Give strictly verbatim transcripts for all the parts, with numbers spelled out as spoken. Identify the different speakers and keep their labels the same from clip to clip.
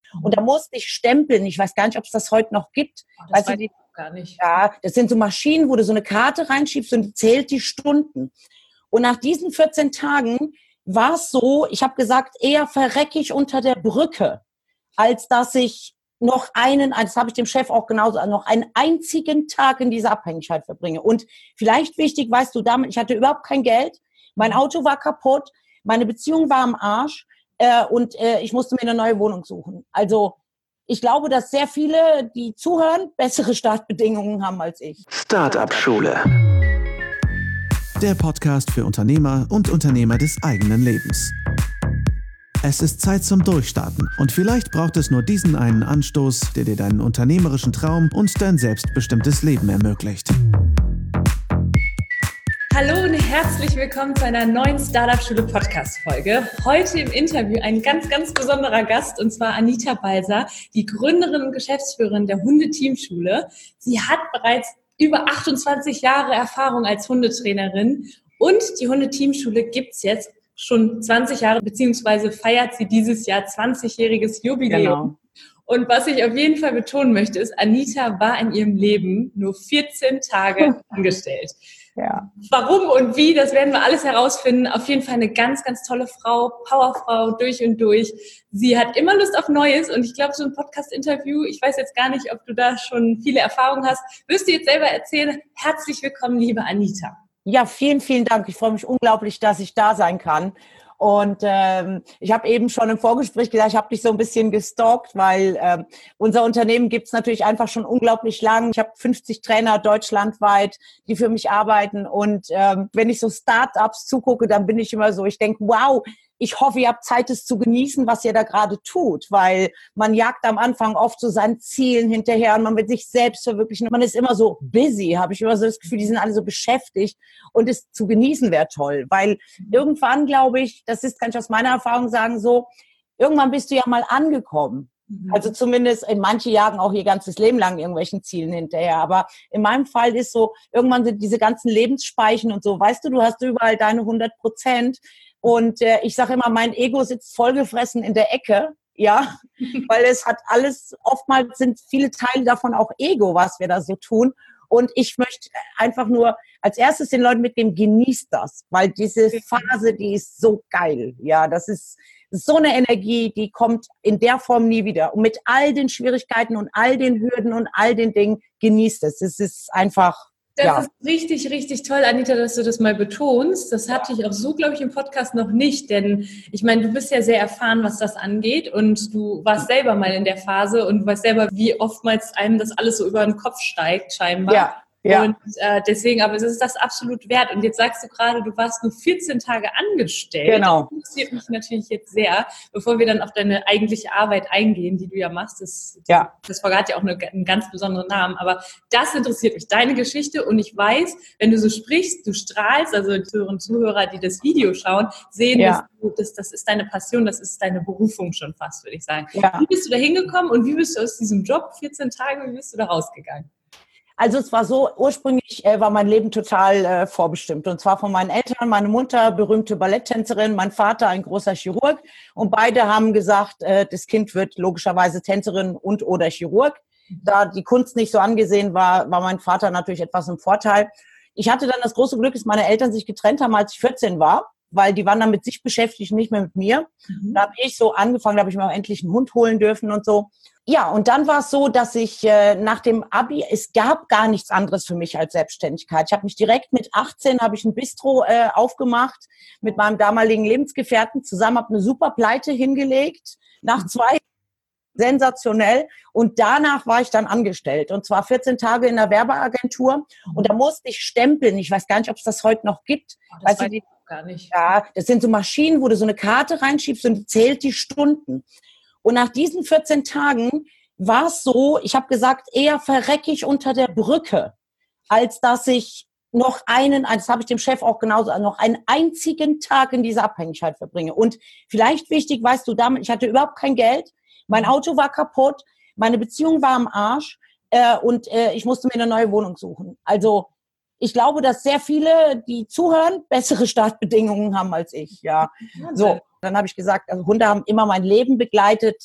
Speaker 1: Und da musste ich stempeln. Ich weiß gar nicht, ob es das heute noch gibt.
Speaker 2: Oh, das
Speaker 1: weißt
Speaker 2: weiß
Speaker 1: du,
Speaker 2: ich gar nicht.
Speaker 1: Ja, das sind so Maschinen, wo du so eine Karte reinschiebst und die zählt die Stunden. Und nach diesen vierzehn Tagen war es so, ich habe gesagt, eher verrecke ich unter der Brücke, als dass ich noch einen, das habe ich dem Chef auch genauso, noch einen einzigen Tag in dieser Abhängigkeit verbringe. Und vielleicht wichtig, weißt du, damit, ich hatte überhaupt kein Geld, mein Auto war kaputt, meine Beziehung war am Arsch äh, und äh, ich musste mir eine neue Wohnung suchen. Also ich glaube, dass sehr viele, die zuhören, bessere Startbedingungen haben als ich.
Speaker 3: Start-up-Schule. Der Podcast für Unternehmer und Unternehmer des eigenen Lebens. Es ist Zeit zum Durchstarten und vielleicht braucht es nur diesen einen Anstoß, der dir deinen unternehmerischen Traum und dein selbstbestimmtes Leben ermöglicht.
Speaker 2: Hallo und herzlich willkommen zu einer neuen Startup-Schule-Podcast-Folge. Heute im Interview ein ganz, ganz besonderer Gast, und zwar Anita Balser, die Gründerin und Geschäftsführerin der Hundeteamschule. Sie hat bereits über achtundzwanzig Jahre Erfahrung als Hundetrainerin und die Hundeteamschule gibt's jetzt schon zwanzig Jahre, beziehungsweise feiert sie dieses Jahr zwanzigjähriges Jubiläum. Genau. Und was ich auf jeden Fall betonen möchte, ist, Anita war in ihrem Leben nur vierzehn Tage angestellt.
Speaker 1: Ja.
Speaker 2: Warum und wie, das werden wir alles herausfinden. Auf jeden Fall eine ganz, ganz tolle Frau, Powerfrau durch und durch. Sie hat immer Lust auf Neues und ich glaube, so ein Podcast-Interview, ich weiß jetzt gar nicht, ob du da schon viele Erfahrungen hast, wirst du jetzt selber erzählen. Herzlich willkommen, liebe Anita.
Speaker 1: Ja, vielen, vielen Dank. Ich freue mich unglaublich, dass ich da sein kann. Und ähm, ich habe eben schon im Vorgespräch gesagt, ich habe dich so ein bisschen gestalkt, weil ähm, unser Unternehmen gibt's natürlich einfach schon unglaublich lang. Ich habe fünfzig Trainer deutschlandweit, die für mich arbeiten. Und ähm, wenn ich so Start-ups zugucke, dann bin ich immer so, ich denke, wow, ich hoffe, ihr habt Zeit, es zu genießen, was ihr da gerade tut, weil man jagt am Anfang oft so seinen Zielen hinterher und man will sich selbst verwirklichen. Man ist immer so busy, habe ich immer so das Gefühl, die sind alle so beschäftigt und es zu genießen wäre toll, weil irgendwann, glaube ich, das ist, kann ich aus meiner Erfahrung sagen, so, irgendwann bist du ja mal angekommen. Mhm. Also zumindest in manche jagen auch ihr ganzes Leben lang irgendwelchen Zielen hinterher. Aber in meinem Fall ist so, irgendwann sind diese ganzen Lebensspeichen und so, weißt du, du hast überall deine hundert Prozent. Und äh, ich sage immer, mein Ego sitzt vollgefressen in der Ecke, ja, weil es hat alles, oftmals sind viele Teile davon auch Ego, was wir da so tun. Und ich möchte einfach nur als erstes den Leuten mitgeben, genießt das, weil diese Phase, die ist so geil, ja, das ist, das ist so eine Energie, die kommt in der Form nie wieder. Und mit all den Schwierigkeiten und all den Hürden und all den Dingen, genießt es. Es ist einfach...
Speaker 2: Das
Speaker 1: ja.
Speaker 2: ist richtig, richtig toll, Anita, dass du das mal betonst. Das hatte ich auch so, glaube ich, im Podcast noch nicht, denn ich meine, du bist ja sehr erfahren, was das angeht und du warst selber mal in der Phase und weißt selber, wie oftmals einem das alles so über den Kopf steigt, scheinbar.
Speaker 1: Ja. Ja.
Speaker 2: Und äh, deswegen, aber es ist das absolut wert. Und jetzt sagst du gerade, du warst nur vierzehn Tage angestellt.
Speaker 1: Genau.
Speaker 2: Das interessiert mich natürlich jetzt sehr, bevor wir dann auf deine eigentliche Arbeit eingehen, die du ja machst. Das,
Speaker 1: ja.
Speaker 2: das verrät ja auch eine, einen ganz besonderen Namen. Aber das interessiert mich, deine Geschichte. Und ich weiß, wenn du so sprichst, du strahlst, also die Zuhörer und Zuhörer, die das Video schauen, sehen, ja. dass du, das, das ist deine Passion, das ist deine Berufung schon fast, würde ich sagen. Ja. Wie bist du da hingekommen und wie bist du aus diesem Job, vierzehn Tage, wie bist du da rausgegangen?
Speaker 1: Also es war so, ursprünglich äh, war mein Leben total äh, vorbestimmt. Und zwar von meinen Eltern, meine Mutter, berühmte Balletttänzerin, mein Vater, ein großer Chirurg. Und beide haben gesagt, äh, das Kind wird logischerweise Tänzerin und oder Chirurg. Da die Kunst nicht so angesehen war, war mein Vater natürlich etwas im Vorteil. Ich hatte dann das große Glück, dass meine Eltern sich getrennt haben, als ich vierzehn war, weil die waren dann mit sich beschäftigt, nicht mehr mit mir. Mhm. Da habe ich so angefangen, da habe ich mir auch endlich einen Hund holen dürfen und so. Ja, und dann war es so, dass ich äh, nach dem Abi, es gab gar nichts anderes für mich als Selbstständigkeit. Ich habe mich direkt mit achtzehn, habe ich ein Bistro äh, aufgemacht mit meinem damaligen Lebensgefährten zusammen, habe eine super Pleite hingelegt, nach zwei sensationell. Und danach war ich dann angestellt. Und zwar vierzehn Tage in der Werbeagentur. Und da musste ich stempeln. Ich weiß gar nicht, ob es das heute noch gibt.
Speaker 2: Oh, das
Speaker 1: weiß
Speaker 2: weiß
Speaker 1: ich
Speaker 2: gar nicht.
Speaker 1: Ja, das sind so Maschinen, wo du so eine Karte reinschiebst und die zählt die Stunden. Und nach diesen vierzehn Tagen war es so, ich habe gesagt, eher verrecke ich unter der Brücke, als dass ich noch einen, das habe ich dem Chef auch genauso, noch einen einzigen Tag in dieser Abhängigkeit verbringe. Und vielleicht wichtig, weißt du, damit, ich hatte überhaupt kein Geld, mein Auto war kaputt, meine Beziehung war am Arsch äh, und äh, ich musste mir eine neue Wohnung suchen. Also ich glaube, dass sehr viele, die zuhören, bessere Startbedingungen haben als ich. Ja, so. Dann habe ich gesagt, also Hunde haben immer mein Leben begleitet.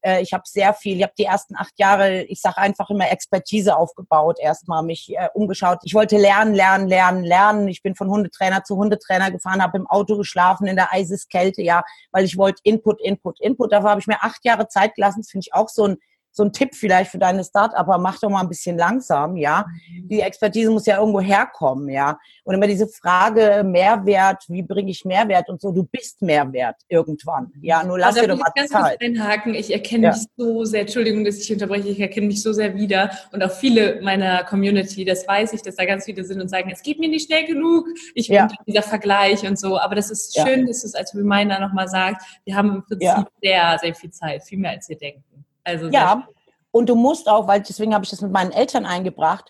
Speaker 1: Äh, ich habe sehr viel, ich habe die ersten acht Jahre, ich sage einfach immer Expertise aufgebaut, erstmal mich äh, umgeschaut. Ich wollte lernen, lernen, lernen, lernen. Ich bin von Hundetrainer zu Hundetrainer gefahren, habe im Auto geschlafen, in der Eiseskälte, ja, weil ich wollte Input, Input, Input. Dafür habe ich mir acht Jahre Zeit gelassen. Das finde ich auch so ein So ein Tipp vielleicht für deine Start-Upper, mach doch mal ein bisschen langsam, ja. Die Expertise muss ja irgendwo herkommen, ja. Und immer diese Frage, Mehrwert, wie bringe ich Mehrwert und so, du bist Mehrwert irgendwann, ja. Nur lass dir doch mal
Speaker 2: ganz
Speaker 1: Zeit.
Speaker 2: Kurz einhaken. Ich erkenne
Speaker 1: ja.
Speaker 2: mich so sehr, Entschuldigung, dass ich unterbreche, ich erkenne mich so sehr wieder und auch viele meiner Community, das weiß ich, dass da ganz viele sind und sagen, es geht mir nicht schnell genug, ich bin
Speaker 1: ja.
Speaker 2: dieser Vergleich und so, aber das ist schön, ja. dass du es als Reminder nochmal sagst, wir haben im Prinzip ja. sehr, sehr viel Zeit, viel mehr als wir denken. Also
Speaker 1: ja, und du musst auch, weil deswegen habe ich das mit meinen Eltern eingebracht,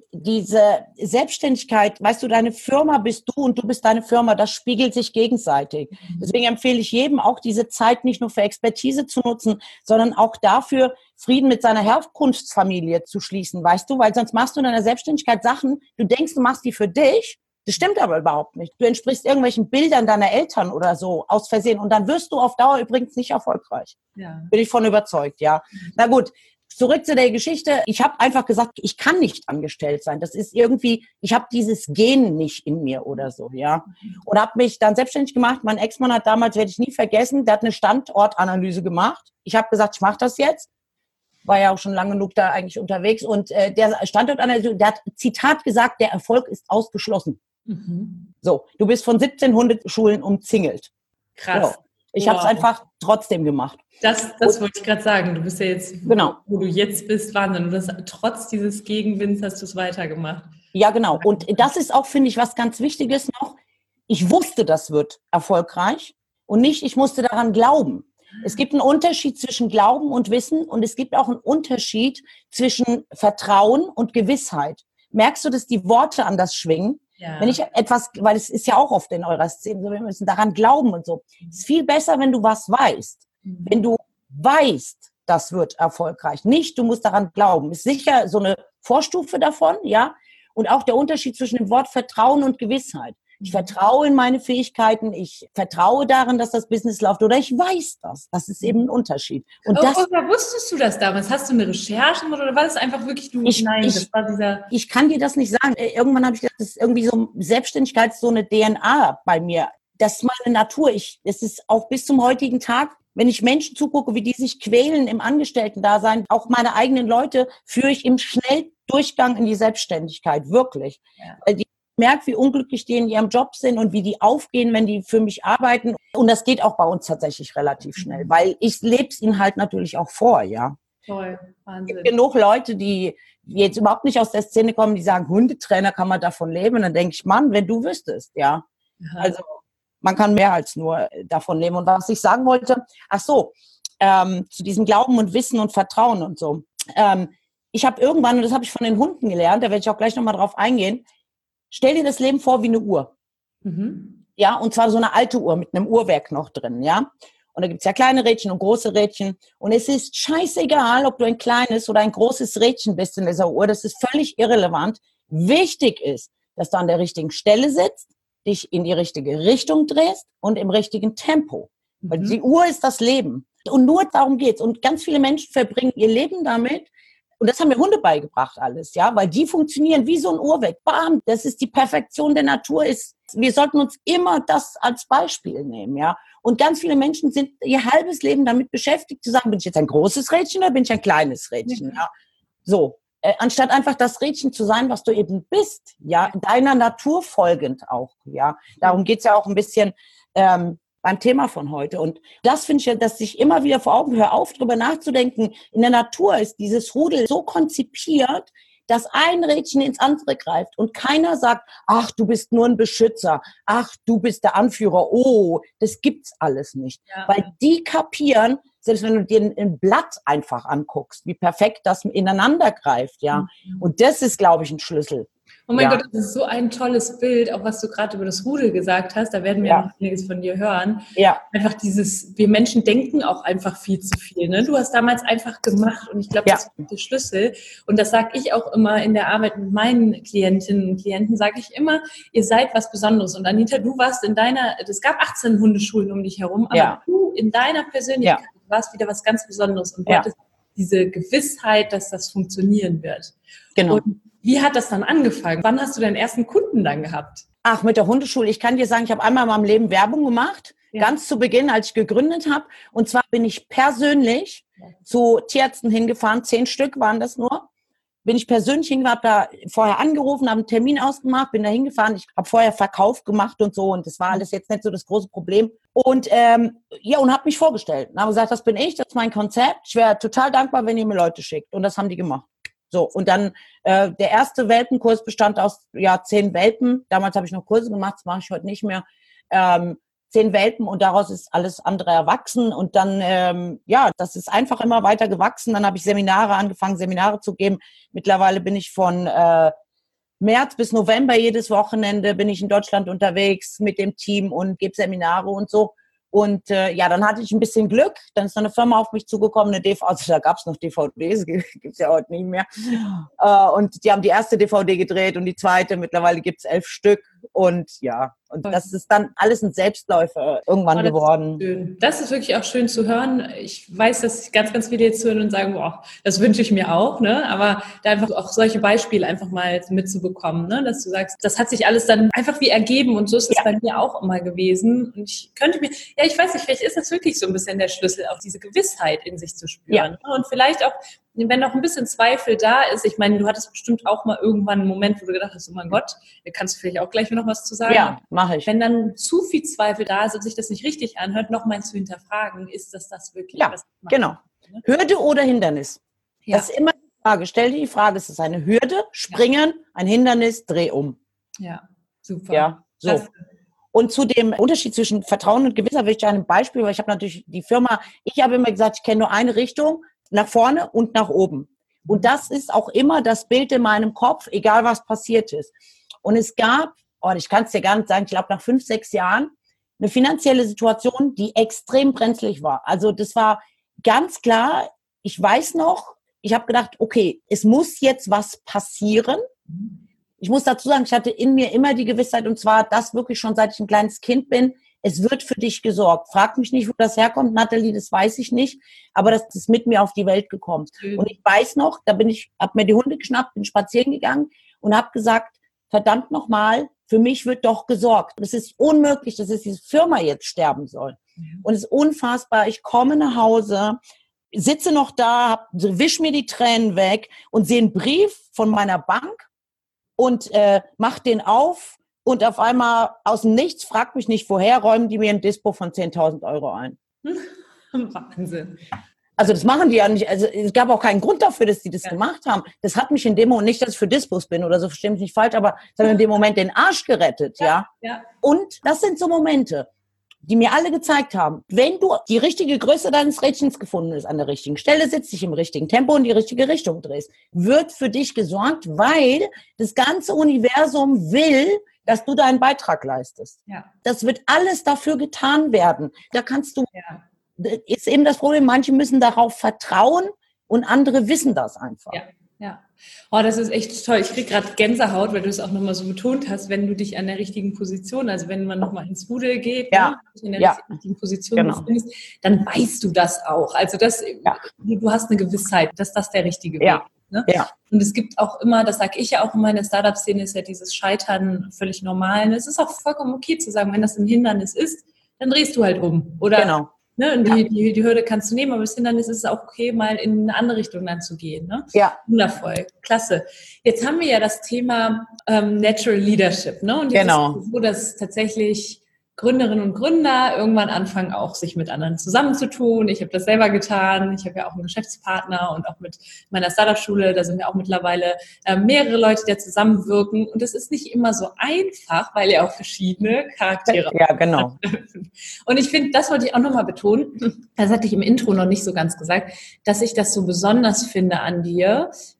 Speaker 1: diese Selbstständigkeit, weißt du, deine Firma bist du und du bist deine Firma, das spiegelt sich gegenseitig. Deswegen empfehle ich jedem auch diese Zeit nicht nur für Expertise zu nutzen, sondern auch dafür, Frieden mit seiner Herkunftsfamilie zu schließen, weißt du, weil sonst machst du in deiner Selbstständigkeit Sachen, du denkst, du machst die für dich, das stimmt aber überhaupt nicht. Du entsprichst irgendwelchen Bildern deiner Eltern oder so, aus Versehen, und dann wirst du auf Dauer übrigens nicht erfolgreich. Ja. Bin ich von überzeugt, ja. Na gut. Zurück zu der Geschichte. Ich habe einfach gesagt, ich kann nicht angestellt sein. Das ist irgendwie, ich habe dieses Gen nicht in mir oder so, ja. Und habe mich dann selbstständig gemacht. Mein Ex-Mann hat damals, werde ich nie vergessen, der hat eine Standortanalyse gemacht. Ich habe gesagt, ich mache das jetzt. War ja auch schon lange genug da eigentlich unterwegs. Und äh, der Standortanalyse, der hat Zitat gesagt, der Erfolg ist ausgeschlossen. Mhm. So, du bist von siebzehn Hundeschulen umzingelt.
Speaker 2: Krass.
Speaker 1: So. Ich wow. habe es einfach trotzdem gemacht.
Speaker 2: Das, das wollte ich gerade sagen. Du bist ja jetzt,
Speaker 1: genau.
Speaker 2: wo du jetzt bist, Wahnsinn. Und das, trotz dieses Gegenwinds hast du es weitergemacht.
Speaker 1: Ja, genau. Und das ist auch, finde ich, was ganz Wichtiges noch. Ich wusste, das wird erfolgreich und nicht, ich musste daran glauben. Es gibt einen Unterschied zwischen Glauben und Wissen und es gibt auch einen Unterschied zwischen Vertrauen und Gewissheit. Merkst du, dass die Worte anders schwingen? Ja. Wenn ich etwas, weil es ist ja auch oft in eurer Szene, wir müssen daran glauben und so. Es ist viel besser, wenn du was weißt. Mhm. Wenn du weißt, das wird erfolgreich. Nicht, du musst daran glauben. Ist sicher so eine Vorstufe davon, ja. Und auch der Unterschied zwischen dem Wort Vertrauen und Gewissheit. Ich vertraue in meine Fähigkeiten, ich vertraue darin, dass das Business läuft, oder ich weiß das. Das ist eben ein Unterschied. Und
Speaker 2: oh,
Speaker 1: das,
Speaker 2: oder wusstest du das damals? Hast du eine Recherche oder war das einfach wirklich du?
Speaker 1: Ich,
Speaker 2: Nein,
Speaker 1: ich,
Speaker 2: das war dieser.
Speaker 1: Ich kann dir das nicht sagen. Irgendwann habe ich gedacht, das ist irgendwie so Selbstständigkeit, so eine D N A bei mir. Das ist meine Natur. Ich, es ist auch bis zum heutigen Tag, wenn ich Menschen zugucke, wie die sich quälen im Angestellten-Dasein, auch meine eigenen Leute, führe ich im Schnelldurchgang in die Selbstständigkeit, wirklich. Ja. Weil die merke, wie unglücklich die in ihrem Job sind und wie die aufgehen, wenn die für mich arbeiten. Und das geht auch bei uns tatsächlich relativ schnell, weil ich lebe es ihnen halt natürlich auch vor, ja.
Speaker 2: Toll, Wahnsinn. Es gibt
Speaker 1: genug Leute, die jetzt überhaupt nicht aus der Szene kommen, die sagen, Hundetrainer, kann man davon leben? Und dann denke ich, Mann, wenn du wüsstest, ja. Aha. Also man kann mehr als nur davon leben. Und was ich sagen wollte, ach so, ähm, zu diesem Glauben und Wissen und Vertrauen und so. Ähm, ich habe irgendwann, und das habe ich von den Hunden gelernt, da werde ich auch gleich nochmal drauf eingehen, stell dir das Leben vor wie eine Uhr. Mhm. Ja, und zwar so eine alte Uhr mit einem Uhrwerk noch drin, ja. Und da gibt's ja kleine Rädchen und große Rädchen. Und es ist scheißegal, ob du ein kleines oder ein großes Rädchen bist in dieser Uhr. Das ist völlig irrelevant. Wichtig ist, dass du an der richtigen Stelle sitzt, dich in die richtige Richtung drehst und im richtigen Tempo. Mhm. Weil die Uhr ist das Leben. Und nur darum geht's. Und ganz viele Menschen verbringen ihr Leben damit. Und das haben mir Hunde beigebracht alles, ja, weil die funktionieren wie so ein Uhrwerk. Bam, das ist die Perfektion der Natur. Ist, wir sollten uns immer das als Beispiel nehmen, ja. Und ganz viele Menschen sind ihr halbes Leben damit beschäftigt, zu sagen, bin ich jetzt ein großes Rädchen oder bin ich ein kleines Rädchen, ja. So, äh, anstatt einfach das Rädchen zu sein, was du eben bist, ja, deiner Natur folgend auch, ja. Darum geht's ja auch ein bisschen ähm, beim Thema von heute. Und das finde ich ja, dass ich immer wieder vor Augen höre, auf, drüber nachzudenken. In der Natur ist dieses Rudel so konzipiert, dass ein Rädchen ins andere greift und keiner sagt, ach, du bist nur ein Beschützer, ach, du bist der Anführer, oh, das gibt's alles nicht. Ja. Weil die kapieren, selbst wenn du dir ein Blatt einfach anguckst, wie perfekt das ineinander greift, ja. Mhm. Und das ist, glaube ich, ein Schlüssel.
Speaker 2: Oh mein
Speaker 1: ja.
Speaker 2: Gott, das ist so ein tolles Bild, auch was du gerade über das Rudel gesagt hast, da werden wir ja noch einiges von dir hören.
Speaker 1: Ja.
Speaker 2: Einfach dieses, wir Menschen denken auch einfach viel zu viel, ne? Du hast damals einfach gemacht und ich glaube,
Speaker 1: ja.
Speaker 2: das ist der Schlüssel. Und das sage ich auch immer in der Arbeit mit meinen Klientinnen und Klienten, sage ich immer, ihr seid was Besonderes. Und Anita, du warst in deiner, es gab achtzehn Hundeschulen um dich herum, aber
Speaker 1: ja.
Speaker 2: du in deiner Persönlichkeit,
Speaker 1: ja.
Speaker 2: war es wieder was ganz Besonderes und du
Speaker 1: Ja.
Speaker 2: hattest diese Gewissheit, dass das funktionieren wird.
Speaker 1: Genau.
Speaker 2: Und wie hat das dann angefangen? Wann hast du deinen ersten Kunden dann gehabt?
Speaker 1: Ach, mit der Hundeschule. Ich kann dir sagen, ich habe einmal in meinem Leben Werbung gemacht,
Speaker 2: Ja.
Speaker 1: ganz zu Beginn, als ich gegründet habe. Und zwar bin ich persönlich zu Tierärzten hingefahren, zehn Stück waren das nur. Bin ich persönlich hingefahren, habe da vorher angerufen, habe einen Termin ausgemacht, bin da hingefahren. Ich habe vorher Verkauf gemacht und so und das war alles jetzt nicht so das große Problem. Und ähm, ja, und habe mich vorgestellt. Und habe gesagt, das bin ich, das ist mein Konzept. Ich wäre total dankbar, wenn ihr mir Leute schickt. Und das haben die gemacht. So, und dann äh, der erste Welpenkurs bestand aus ja zehn Welpen. Damals habe ich noch Kurse gemacht, das mache ich heute nicht mehr. Ähm, zehn Welpen und daraus ist alles andere erwachsen. Und dann, ähm, ja, das ist einfach immer weiter gewachsen. Dann habe ich Seminare angefangen, Seminare zu geben. Mittlerweile bin ich von äh, März bis November jedes Wochenende bin ich in Deutschland unterwegs mit dem Team und gebe Seminare und so. Und äh, ja, dann hatte ich ein bisschen Glück. Dann ist noch eine Firma auf mich zugekommen, eine D V D, also da gab es noch D V Ds, gibt's ja heute nicht mehr. Äh, und die haben die erste D V D gedreht und die zweite. Mittlerweile gibt's elf Stück. Und ja, und das ist dann alles ein Selbstläufer irgendwann
Speaker 2: Oh, das
Speaker 1: geworden.
Speaker 2: ist schön. Das ist wirklich auch schön zu hören. Ich weiß, dass ganz, ganz viele jetzt hören und sagen, boah, das wünsche ich mir auch, ne? Aber da einfach auch solche Beispiele einfach mal mitzubekommen, ne? Dass du sagst, das hat sich alles dann einfach wie ergeben und so ist es
Speaker 1: Ja.
Speaker 2: bei mir auch immer gewesen. Und ich könnte mir, ja, ich weiß nicht, vielleicht ist das wirklich so ein bisschen der Schlüssel, auch diese Gewissheit in sich zu spüren.
Speaker 1: Ja.
Speaker 2: Ne? Und vielleicht auch, wenn noch ein bisschen Zweifel da ist, ich meine, du hattest bestimmt auch mal irgendwann einen Moment, wo du gedacht hast, oh mein Gott, da kannst du vielleicht auch gleich noch was zu sagen.
Speaker 1: Ja, mache ich.
Speaker 2: Wenn dann zu viel Zweifel da ist und sich das nicht richtig anhört, nochmal zu hinterfragen, ist das das wirklich,
Speaker 1: Ja,
Speaker 2: was ich mache?
Speaker 1: genau. Hürde oder Hindernis?
Speaker 2: Ja.
Speaker 1: Das ist immer die Frage. Stell dir die Frage, ist es eine Hürde, Springen, ein Hindernis, Dreh um.
Speaker 2: Ja, super.
Speaker 1: Ja, so.
Speaker 2: Klasse.
Speaker 1: Und zu dem Unterschied zwischen Vertrauen und Gewissheit will ich dir ein Beispiel, weil ich habe natürlich die Firma, ich habe immer gesagt, ich kenne nur eine Richtung, nach vorne und nach oben. Und das ist auch immer das Bild in meinem Kopf, egal was passiert ist. Und es gab, oh, ich kann es dir gar nicht sagen, ich glaube nach fünf, sechs Jahren, eine finanzielle Situation, die extrem brenzlig war. Also das war ganz klar, ich weiß noch, ich habe gedacht, okay, es muss jetzt was passieren. Ich muss dazu sagen, ich hatte in mir immer die Gewissheit, und zwar das wirklich schon seit ich ein kleines Kind bin, es wird für dich gesorgt. Frag mich nicht, wo das herkommt, Nathalie, das weiß ich nicht, aber das ist mit mir auf die Welt gekommen.
Speaker 2: Schön.
Speaker 1: Und ich weiß noch, da bin ich, habe mir die Hunde geschnappt, bin spazieren gegangen und habe gesagt, verdammt nochmal, für mich wird doch gesorgt. Es ist unmöglich, dass diese Firma jetzt sterben soll. Und es ist unfassbar. Ich komme nach Hause, sitze noch da, hab, wisch mir die Tränen weg und sehe einen Brief von meiner Bank und äh, mach den auf. Und auf einmal aus dem Nichts, fragt mich nicht woher, räumen die mir ein Dispo von zehntausend Euro ein.
Speaker 2: Wahnsinn.
Speaker 1: Also das machen die ja nicht. Also es gab auch keinen Grund dafür, dass die das
Speaker 2: Ja.
Speaker 1: gemacht haben. Das hat mich in dem Moment, nicht, dass ich für Dispos bin oder so, verstehe mich nicht falsch, aber es hat mir in dem Moment den Arsch gerettet, ja.
Speaker 2: Ja.
Speaker 1: Und das sind so Momente, die mir alle gezeigt haben, wenn du die richtige Größe deines Rädchens gefunden hast, an der richtigen Stelle sitzt, dich im richtigen Tempo in die richtige Richtung drehst, wird für dich gesorgt, weil das ganze Universum will, dass du deinen Beitrag leistest.
Speaker 2: Ja.
Speaker 1: Das wird alles dafür getan werden. Da kannst du,
Speaker 2: Ja.
Speaker 1: ist eben das Problem, manche müssen darauf vertrauen und andere wissen das einfach.
Speaker 2: Ja. Ja. Oh, das ist echt toll. Ich kriege gerade Gänsehaut, weil du es auch nochmal so betont hast, wenn du dich an der richtigen Position, also wenn man nochmal ins Rudel geht,
Speaker 1: Ja.
Speaker 2: ne, dich in der
Speaker 1: Ja.
Speaker 2: richtigen Position
Speaker 1: Genau.
Speaker 2: befindest, dann weißt du das auch. Also das,
Speaker 1: Ja.
Speaker 2: du, du hast eine Gewissheit, dass das der richtige Weg
Speaker 1: Ja.
Speaker 2: ist. Ne?
Speaker 1: Ja.
Speaker 2: Und es gibt auch immer, das sage ich ja auch immer in der Startup-Szene, ist ja dieses Scheitern völlig normal. Und es ist auch vollkommen okay zu sagen, wenn das ein Hindernis ist, dann drehst du halt um. Oder
Speaker 1: Genau.
Speaker 2: Ne, und die, die, die Hürde kannst du nehmen, aber das Hindernis ist es auch okay, mal in eine andere Richtung dann zu gehen. Ne?
Speaker 1: Ja.
Speaker 2: Wundervoll, klasse. Jetzt haben wir ja das Thema ähm, Natural Leadership. Ne? Und jetzt
Speaker 1: Genau.
Speaker 2: ist es so, dass tatsächlich Gründerinnen und Gründer irgendwann anfangen, auch sich mit anderen zusammenzutun. Ich habe das selber getan. Ich habe ja auch einen Geschäftspartner und auch mit meiner Startup-Schule, da sind wir auch mittlerweile äh, mehrere Leute, die zusammenwirken. Und es ist nicht immer so einfach, weil ja auch verschiedene Charaktere
Speaker 1: Ja, genau.
Speaker 2: und ich finde, das wollte ich auch nochmal betonen, das hatte ich im Intro noch nicht so ganz gesagt, dass ich das so besonders finde an dir,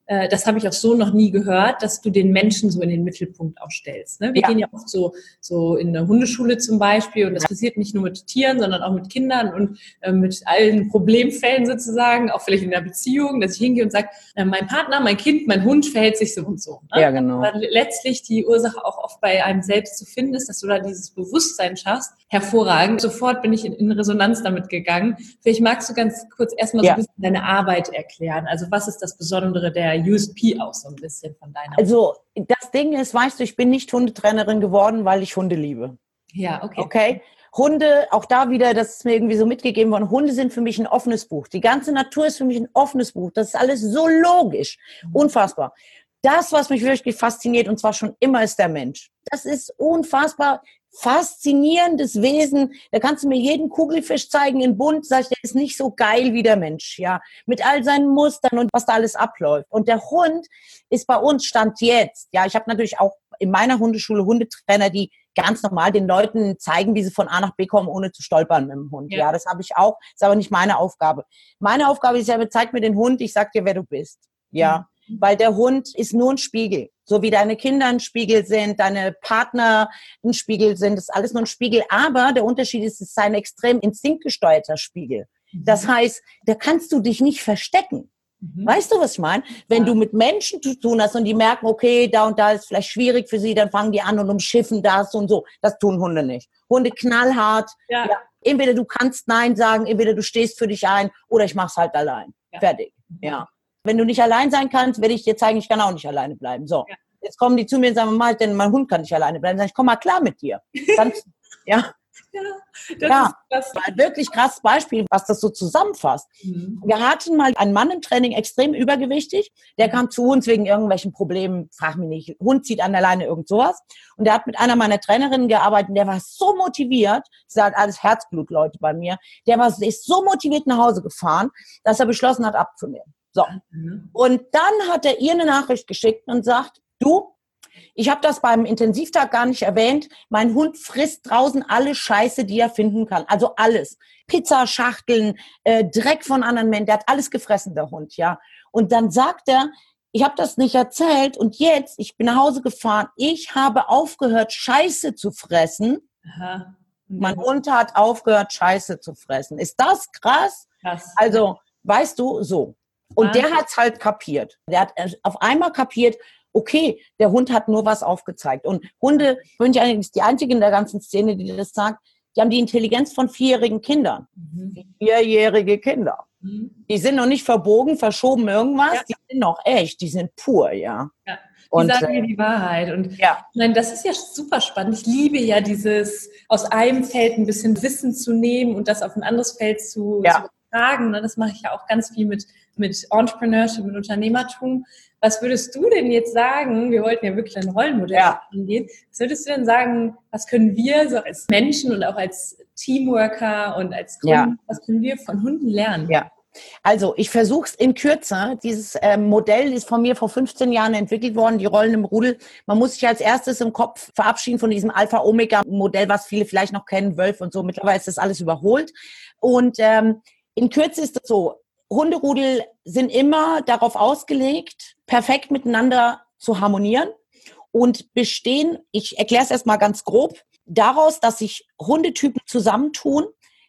Speaker 2: äh, das habe ich auch so noch nie gehört, dass du den Menschen so in den Mittelpunkt auch stellst. Ne? Wir
Speaker 1: Ja.
Speaker 2: gehen ja oft so, so in eine Hundeschule zum Beispiel und das passiert nicht nur mit Tieren, sondern auch mit Kindern und äh, mit allen Problemfällen sozusagen, auch vielleicht in der Beziehung, dass ich hingehe und sage, äh, mein Partner, mein Kind, mein Hund verhält sich so und so. Ne?
Speaker 1: Ja, genau.
Speaker 2: Aber letztlich die Ursache auch oft bei einem selbst zu finden ist, dass du da dieses Bewusstsein schaffst. Hervorragend. Sofort bin ich in, in Resonanz damit gegangen. Vielleicht magst du ganz kurz erstmal so
Speaker 1: Ja.
Speaker 2: ein bisschen deine Arbeit erklären. Also was ist das Besondere der U S P auch so ein bisschen von deiner?
Speaker 1: Also das Ding ist, weißt du, ich bin nicht Hundetrainerin geworden, weil ich Hunde liebe.
Speaker 2: Ja, okay.
Speaker 1: Okay? Hunde, auch da wieder, das ist mir irgendwie so mitgegeben worden, Hunde sind für mich ein offenes Buch. Die ganze Natur ist für mich ein offenes Buch. Das ist alles so logisch. Unfassbar. Das, was mich wirklich fasziniert, und zwar schon immer, ist der Mensch. Das ist unfassbar faszinierendes Wesen. Da kannst du mir jeden Kugelfisch zeigen in bunt, sag ich, der ist nicht so geil wie der Mensch, ja. Mit all seinen Mustern und was da alles abläuft. Und der Hund ist bei uns Stand jetzt. Ja, ich habe natürlich auch in meiner Hundeschule Hundetrainer, die ganz normal den Leuten zeigen, wie sie von A nach B kommen, ohne zu stolpern mit dem Hund. Ja, ja, das habe ich auch. Ist aber nicht meine Aufgabe. Meine Aufgabe ist ja, zeig mir den Hund, ich sag dir, wer du bist. Ja. Mhm. Weil der Hund ist nur ein Spiegel. So wie deine Kinder ein Spiegel sind, deine Partner ein Spiegel sind, das ist alles nur ein Spiegel. Aber der Unterschied ist, es ist ein extrem instinktgesteuerter Spiegel. Mhm. Das heißt, da kannst du dich nicht verstecken. Mhm. Weißt du, was ich meine? Wenn ja. du mit Menschen zu tun hast und die merken, okay, da und da ist vielleicht schwierig für sie, dann fangen die an und umschiffen das und so. Das tun Hunde nicht. Hunde knallhart. Ja. Ja. Entweder du kannst Nein sagen, entweder du stehst für dich ein oder ich mach's halt allein. Ja. Fertig. Ja. Wenn du nicht allein sein kannst, werde ich dir zeigen, ich kann auch nicht alleine bleiben. So, ja. Jetzt kommen die zu mir und sagen, mal, denn mein Hund kann nicht alleine bleiben. Sag ich, komm mal klar mit dir. Kannst, ja,
Speaker 2: ja, das
Speaker 1: ja.
Speaker 2: ist
Speaker 1: War ein wirklich krasses Beispiel, was das so zusammenfasst. Mhm. Wir hatten mal einen Mann im Training, extrem übergewichtig. Der kam zu uns wegen irgendwelchen Problemen, frag mich nicht, Hund zieht an der Leine, irgend sowas. Und der hat mit einer meiner Trainerinnen gearbeitet und der war so motiviert, das sind halt alles Herzblutleute bei mir, der war, ist so motiviert nach Hause gefahren, dass er beschlossen hat, abzunehmen. So. Mhm. Und dann hat er ihr eine Nachricht geschickt und sagt, du, ich habe das beim Intensivtag gar nicht erwähnt, mein Hund frisst draußen alle Scheiße, die er finden kann. Also alles. Pizzaschachteln, äh, Dreck von anderen Menschen, der hat alles gefressen, der Hund, ja. Und dann sagt er, ich habe das nicht erzählt und jetzt, ich bin nach Hause gefahren, ich habe aufgehört, Scheiße zu fressen. Aha. Mein Hund hat aufgehört, Scheiße zu fressen. Ist das krass? Krass. Also, weißt du, so. Und der hat's halt kapiert. Der hat auf einmal kapiert, okay, der Hund hat nur was aufgezeigt. Und Hunde, ich bin ja eigentlich die Einzige in der ganzen Szene, die das sagt, die haben die Intelligenz von vierjährigen Kindern. Mhm. Vierjährige Kinder. Mhm. Die sind noch nicht verbogen, verschoben irgendwas, ja. Die sind noch echt, die sind pur, ja.
Speaker 2: Ja. Die und, sagen mir die Wahrheit. Und ja. Ich meine, das ist ja super spannend. Ich liebe ja dieses, aus einem Feld ein bisschen Wissen zu nehmen und das auf ein anderes Feld zu, ja. zu Fragen, das mache ich ja auch ganz viel mit, mit Entrepreneurship, mit Unternehmertum. Was würdest du denn jetzt sagen, wir wollten ja wirklich ein Rollenmodell ja. angehen, was würdest du denn sagen, was können wir so als Menschen und auch als Teamworker und als Kunden, ja. was können wir von Hunden lernen?
Speaker 1: Ja. Also ich versuche es in Kürze. Dieses ähm, Modell ist von mir vor fünfzehn Jahren entwickelt worden, die Rollen im Rudel. Man muss sich als erstes im Kopf verabschieden von diesem Alpha-Omega-Modell, was viele vielleicht noch kennen, Wölfe und so. Mittlerweile ist das alles überholt. Und ähm, in Kürze ist es so, Hunderudel sind immer darauf ausgelegt, perfekt miteinander zu harmonieren und bestehen, ich erkläre es erstmal ganz grob, daraus, dass sich Hundetypen zusammentun,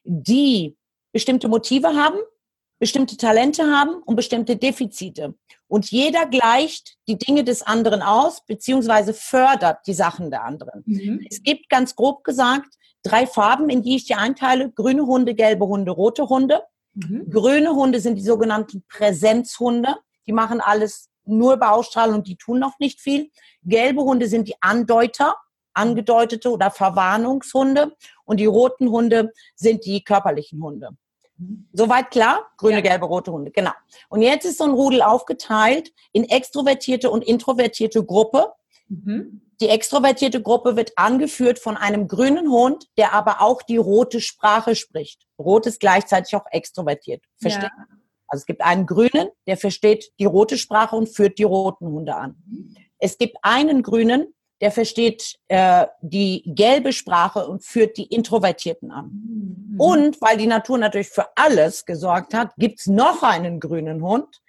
Speaker 1: die bestimmte Motive haben, bestimmte Talente haben und bestimmte Defizite. Und jeder gleicht die Dinge des anderen aus, beziehungsweise fördert die Sachen der anderen. Mhm. Es gibt ganz grob gesagt drei Farben, in die ich die einteile: grüne Hunde, gelbe Hunde, rote Hunde. Mhm. Grüne Hunde sind die sogenannten Präsenzhunde. Die machen alles nur bei Ausstrahlung und die tun noch nicht viel. Gelbe Hunde sind die Andeuter, angedeutete oder Verwarnungshunde. Und die roten Hunde sind die körperlichen Hunde. Mhm. Soweit klar? Grüne, ja. Gelbe, rote Hunde, genau. Und jetzt ist so ein Rudel aufgeteilt in extrovertierte und introvertierte Gruppe. Mhm. Die extrovertierte Gruppe wird angeführt von einem grünen Hund, der aber auch die rote Sprache spricht. Rot ist gleichzeitig auch extrovertiert. Versteht? Ja. Also es gibt einen Grünen, der versteht die rote Sprache und führt die roten Hunde an. Mhm. Es gibt einen Grünen, der versteht äh, die gelbe Sprache und führt die Introvertierten an. Mhm. Und weil die Natur natürlich für alles gesorgt hat, gibt's noch einen grünen Hund,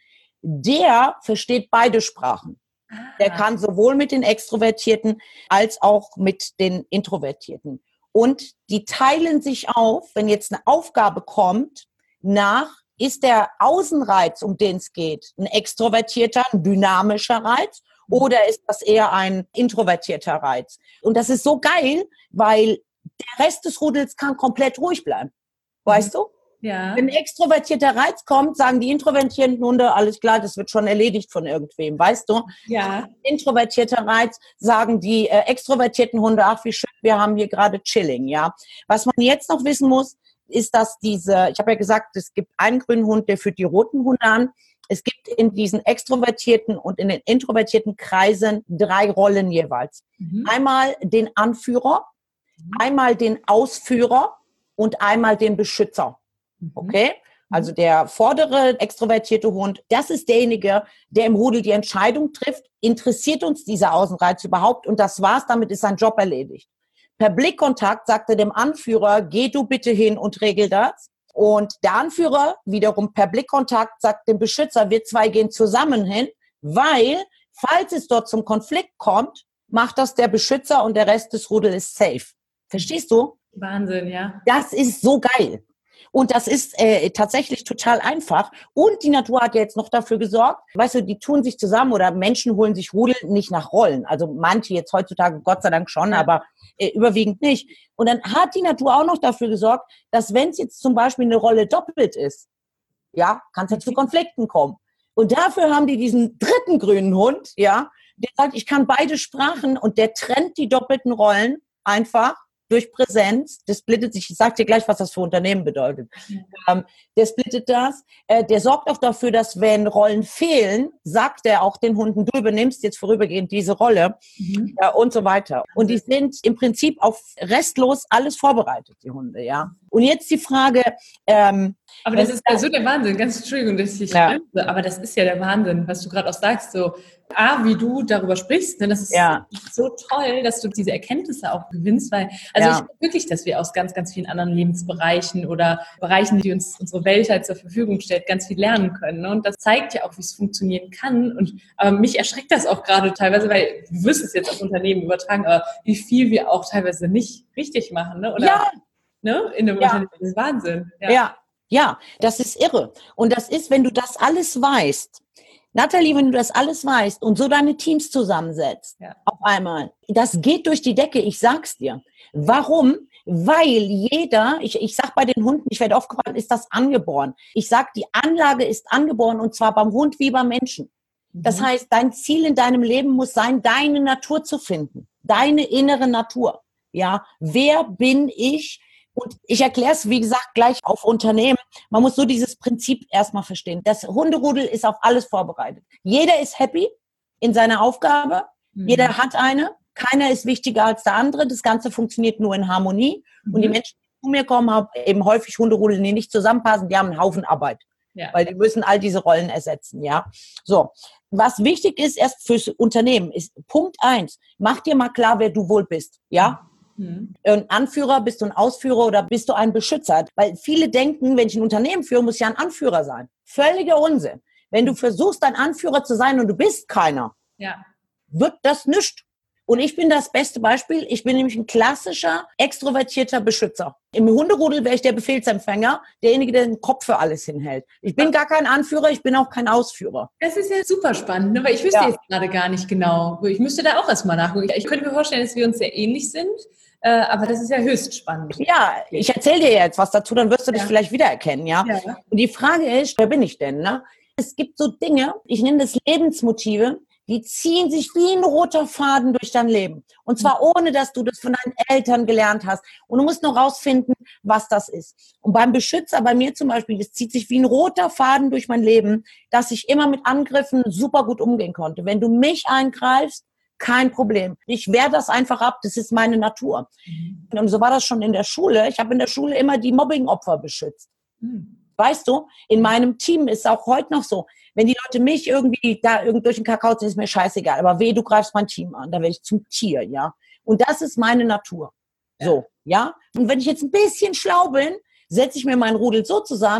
Speaker 1: der versteht beide Sprachen. Ah. Der kann sowohl mit den Extrovertierten als auch mit den Introvertierten. Und die teilen sich auf, wenn jetzt eine Aufgabe kommt, nach, ist der Außenreiz, um den es geht, ein extrovertierter, ein dynamischer Reiz oder ist das eher ein introvertierter Reiz? Und das ist so geil, weil der Rest des Rudels kann komplett ruhig bleiben. Weißt du?
Speaker 2: Ja.
Speaker 1: Wenn ein extrovertierter Reiz kommt, sagen die introvertierten Hunde, alles klar, das wird schon erledigt von irgendwem, weißt du?
Speaker 2: Ja.
Speaker 1: Introvertierter Reiz, sagen die äh, extrovertierten Hunde, ach wie schön, wir haben hier gerade Chilling, ja. Was man jetzt noch wissen muss, ist, dass diese, ich habe ja gesagt, es gibt einen grünen Hund, der führt die roten Hunde an. Es gibt in diesen extrovertierten und in den introvertierten Kreisen drei Rollen jeweils. Mhm. Einmal den Anführer, mhm. einmal den Ausführer und einmal den Beschützer. Okay? Also der vordere extrovertierte Hund, das ist derjenige, der im Rudel die Entscheidung trifft, interessiert uns dieser Außenreiz überhaupt? Und das war's, damit ist sein Job erledigt. Per Blickkontakt sagt er dem Anführer, geh du bitte hin und regel das. Und der Anführer wiederum per Blickkontakt sagt dem Beschützer, wir zwei gehen zusammen hin, weil, falls es dort zum Konflikt kommt, macht das der Beschützer und der Rest des Rudels ist safe. Verstehst du?
Speaker 2: Wahnsinn, ja.
Speaker 1: Das ist so geil. Und das ist äh, tatsächlich total einfach. Und die Natur hat ja jetzt noch dafür gesorgt, weißt du, die tun sich zusammen oder Menschen holen sich Rudel nicht nach Rollen. Also manche jetzt heutzutage, Gott sei Dank schon, ja. aber äh, überwiegend nicht. Und dann hat die Natur auch noch dafür gesorgt, dass wenn es jetzt zum Beispiel eine Rolle doppelt ist, ja, kann es ja zu Konflikten kommen. Und dafür haben die diesen dritten grünen Hund, ja, der sagt, ich kann beide Sprachen und der trennt die doppelten Rollen einfach durch Präsenz, das splittet sich, ich sage dir gleich, was das für Unternehmen bedeutet. Mhm. Ähm, der splittet das, äh, der sorgt auch dafür, dass wenn Rollen fehlen, sagt er auch den Hunden, du übernimmst jetzt vorübergehend diese Rolle mhm. äh, und so weiter. Und die sind im Prinzip auf restlos alles vorbereitet, die Hunde, ja. Und jetzt die Frage, ähm,
Speaker 2: aber das ist ja so der Wahnsinn, ganz Entschuldigung, dass ich
Speaker 1: ja.
Speaker 2: bremse, aber das ist ja der Wahnsinn, was du gerade auch sagst, so, A, wie du darüber sprichst, ne, das ist
Speaker 1: ja.
Speaker 2: so toll, dass du diese Erkenntnisse auch gewinnst, weil, also
Speaker 1: ja.
Speaker 2: ich glaube wirklich, dass wir aus ganz, ganz vielen anderen Lebensbereichen oder Bereichen, die uns unsere Welt halt zur Verfügung stellt, ganz viel lernen können, ne? Und das zeigt ja auch, wie es funktionieren kann und aber mich erschreckt das auch gerade teilweise, weil du wirst es jetzt auf Unternehmen übertragen, aber wie viel wir auch teilweise nicht richtig machen, ne? Oder
Speaker 1: ja.
Speaker 2: ne? In einem
Speaker 1: ja.
Speaker 2: Unternehmen, das ist Wahnsinn.
Speaker 1: Ja. ja. Ja, das ist irre. Und das ist, wenn du das alles weißt, Nathalie, wenn du das alles weißt und so deine Teams zusammensetzt, ja. auf einmal, das geht durch die Decke, ich sag's dir. Warum? Weil jeder, ich, ich sag bei den Hunden, ich werde oft gefragt, ist das angeboren? Ich sag, die Anlage ist angeboren und zwar beim Hund wie beim Menschen. Das mhm. heißt, dein Ziel in deinem Leben muss sein, deine Natur zu finden. Deine innere Natur. Ja, wer bin ich? Und ich erkläre es, wie gesagt, gleich auf Unternehmen. Man muss so dieses Prinzip erstmal verstehen. Das Hunderudel ist auf alles vorbereitet. Jeder ist happy in seiner Aufgabe. Mhm. Jeder hat eine. Keiner ist wichtiger als der andere. Das Ganze funktioniert nur in Harmonie. Mhm. Und die Menschen, die zu mir kommen, haben eben häufig Hunderudel, die nicht zusammenpassen. Die haben einen Haufen Arbeit. Ja. Weil die müssen all diese Rollen ersetzen, ja. So. Was wichtig ist erst fürs Unternehmen ist Punkt eins. Mach dir mal klar, wer du wohl bist, ja. Mhm. Ein Anführer, bist du ein Ausführer oder bist du ein Beschützer? Weil viele denken, wenn ich ein Unternehmen führe, muss ich ja ein Anführer sein. Völliger Unsinn. Wenn du versuchst, ein Anführer zu sein und du bist keiner,
Speaker 2: ja.
Speaker 1: wird das nichts. Und ich bin das beste Beispiel. Ich bin nämlich ein klassischer, extrovertierter Beschützer. Im Hunderudel wäre ich der Befehlsempfänger, derjenige, der den Kopf für alles hinhält. Ich bin gar kein Anführer, ich bin auch kein Ausführer.
Speaker 2: Das ist ja super spannend, ne? Weil ich wüsste ja. jetzt gerade gar nicht genau. Ich müsste da auch erstmal nachgucken. Ich könnte mir vorstellen, dass wir uns sehr ähnlich sind, aber das ist ja höchst spannend.
Speaker 1: Ja, ich erzähle dir jetzt was dazu, dann wirst du dich
Speaker 2: ja.
Speaker 1: vielleicht wiedererkennen, ja?
Speaker 2: ja.
Speaker 1: Und die Frage ist, wer bin ich denn, ne? Es gibt so Dinge, ich nenne das Lebensmotive, die ziehen sich wie ein roter Faden durch dein Leben. Und zwar ohne, dass du das von deinen Eltern gelernt hast. Und du musst noch rausfinden, was das ist. Und beim Beschützer, bei mir zum Beispiel, das zieht sich wie ein roter Faden durch mein Leben, dass ich immer mit Angriffen super gut umgehen konnte. Wenn du mich eingreifst, kein Problem. Ich wehre das einfach ab, das ist meine Natur. Mhm. Und so war das schon in der Schule. Ich habe in der Schule immer die Mobbing-Opfer beschützt. Mhm. Weißt du, in meinem Team ist es auch heute noch so, wenn die Leute mich irgendwie da irgendwie durch den Kakao ziehen, ist mir scheißegal. Aber weh, du greifst mein Team an, da werde ich zum Tier, ja. Und das ist meine Natur. So, ja. Und wenn ich jetzt ein bisschen schlau bin, setze ich mir meinen Rudel so zusammen,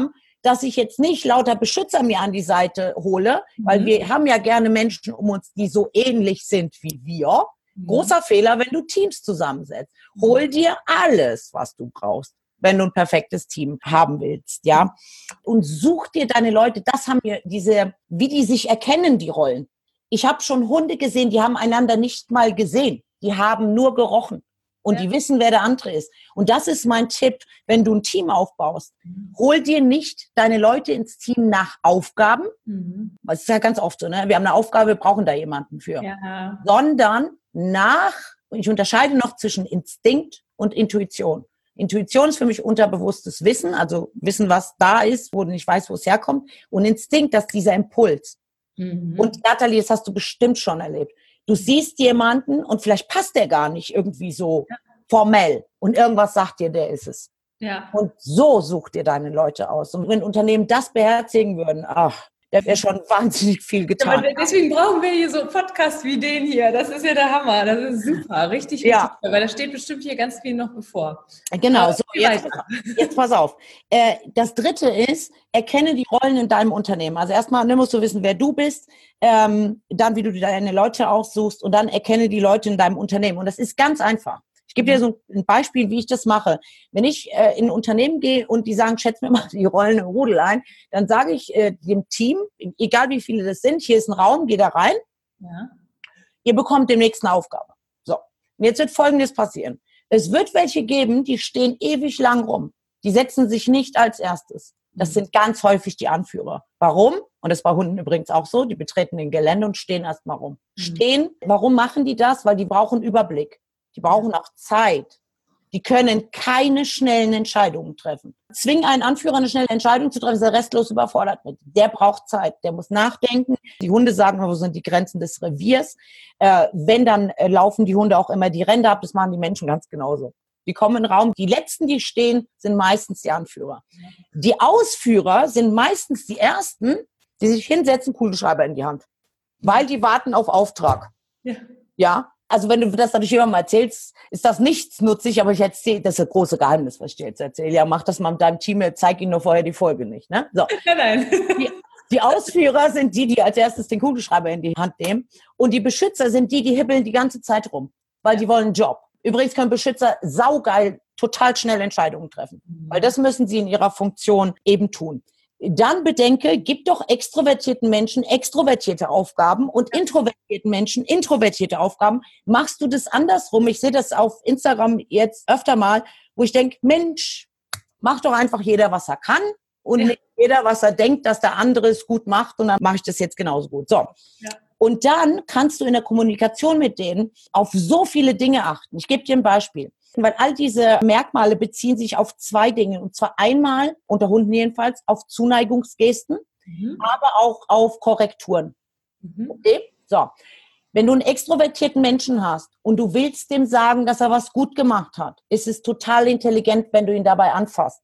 Speaker 1: dass ich jetzt nicht lauter Beschützer mir an die Seite hole, mhm. weil wir haben ja gerne Menschen um uns, die so ähnlich sind wie wir. Mhm. Großer Fehler, wenn du Teams zusammensetzt. Hol dir alles, was du brauchst, wenn du ein perfektes Team haben willst, ja. Und such dir deine Leute, das haben wir diese, wie die sich erkennen, die Rollen. Ich habe schon Hunde gesehen, die haben einander nicht mal gesehen. Die haben nur gerochen. Und ja. die wissen, wer der andere ist. Und das ist mein Tipp, wenn du ein Team aufbaust. Mhm. Hol dir nicht deine Leute ins Team nach Aufgaben. Mhm. Das ist ja ganz oft so, ne? Wir haben eine Aufgabe, wir brauchen da jemanden für. Ja. Sondern nach, und ich unterscheide noch zwischen Instinkt und Intuition. Intuition ist für mich unterbewusstes Wissen, also Wissen, was da ist, wo du nicht weißt, wo es herkommt. Und Instinkt, das ist dieser Impuls. Mhm. Und Natalie, das hast du bestimmt schon erlebt. Du siehst jemanden und vielleicht passt der gar nicht irgendwie so ja. formell. Und irgendwas sagt dir, der ist es. Ja. Und so such dir deine Leute aus. Und wenn Unternehmen das beherzigen würden, ach, da wäre schon wahnsinnig viel getan.
Speaker 2: Ja, deswegen brauchen wir hier so Podcasts wie den hier. Das ist ja der Hammer. Das ist super. Richtig, richtig ja. toll. Weil da steht bestimmt hier ganz viel noch bevor.
Speaker 1: Genau. So, jetzt, jetzt pass auf. Äh, das Dritte ist, erkenne die Rollen in deinem Unternehmen. Also erstmal ne, musst du wissen, wer du bist, ähm, dann wie du deine Leute aussuchst und dann erkenne die Leute in deinem Unternehmen. Und das ist ganz einfach. Ich gebe dir so ein Beispiel, wie ich das mache. Wenn ich äh, in ein Unternehmen gehe und die sagen, schätz mir mal die Rollen im Rudel ein, dann sage ich äh, dem Team, egal wie viele das sind, hier ist ein Raum, geh da rein. Ja. Ihr bekommt demnächst eine Aufgabe. So, und jetzt wird Folgendes passieren. Es wird welche geben, die stehen ewig lang rum. Die setzen sich nicht als erstes. Das sind ganz häufig die Anführer. Warum? Und das ist bei Hunden übrigens auch so. Die betreten den Gelände und stehen erstmal rum. Mhm. Stehen, warum machen die das? Weil die brauchen Überblick. Die brauchen auch Zeit. Die können keine schnellen Entscheidungen treffen. Zwing einen Anführer, eine schnelle Entscheidung zu treffen, ist er restlos überfordert mit. Der braucht Zeit, der muss nachdenken. Die Hunde sagen, wo sind die Grenzen des Reviers. Äh, wenn, dann äh, laufen die Hunde auch immer die Ränder ab. Das machen die Menschen ganz genauso. Die kommen in den Raum. Die Letzten, die stehen, sind meistens die Anführer. Die Ausführer sind meistens die Ersten, die sich hinsetzen, Kugelschreiber in die Hand. Weil die warten auf Auftrag. Ja. Ja. Also wenn du das natürlich jemandem erzählst, ist das nichtsnutzig, aber ich erzähle, das ist ein großes Geheimnis, was ich dir jetzt erzähle. Ja, mach das mal mit deinem Team, zeig ihnen nur vorher die Folge nicht, ne? So. Nein, nein. Die, die Ausführer sind die, die als erstes den Kugelschreiber in die Hand nehmen. Und die Beschützer sind die, die hibbeln die ganze Zeit rum, weil die wollen einen Job. Übrigens können Beschützer saugeil total schnell Entscheidungen treffen, weil das müssen sie in ihrer Funktion eben tun. Dann bedenke, gib doch extrovertierten Menschen extrovertierte Aufgaben und introvertierten Menschen introvertierte Aufgaben. Machst du das andersrum? Ich sehe das auf Instagram jetzt öfter mal, wo ich denke, Mensch, mach doch einfach jeder, was er kann und ja. nicht jeder, was er denkt, dass der andere es gut macht und dann mache ich das jetzt genauso gut. So. Ja. Und dann kannst du in der Kommunikation mit denen auf so viele Dinge achten. Ich gebe dir ein Beispiel. Weil all diese Merkmale beziehen sich auf zwei Dinge. Und zwar einmal, unter Hunden jedenfalls, auf Zuneigungsgesten, mhm. aber auch auf Korrekturen. Mhm. Okay? So. Wenn du einen extrovertierten Menschen hast und du willst dem sagen, dass er was gut gemacht hat, ist es total intelligent, wenn du ihn dabei anfasst.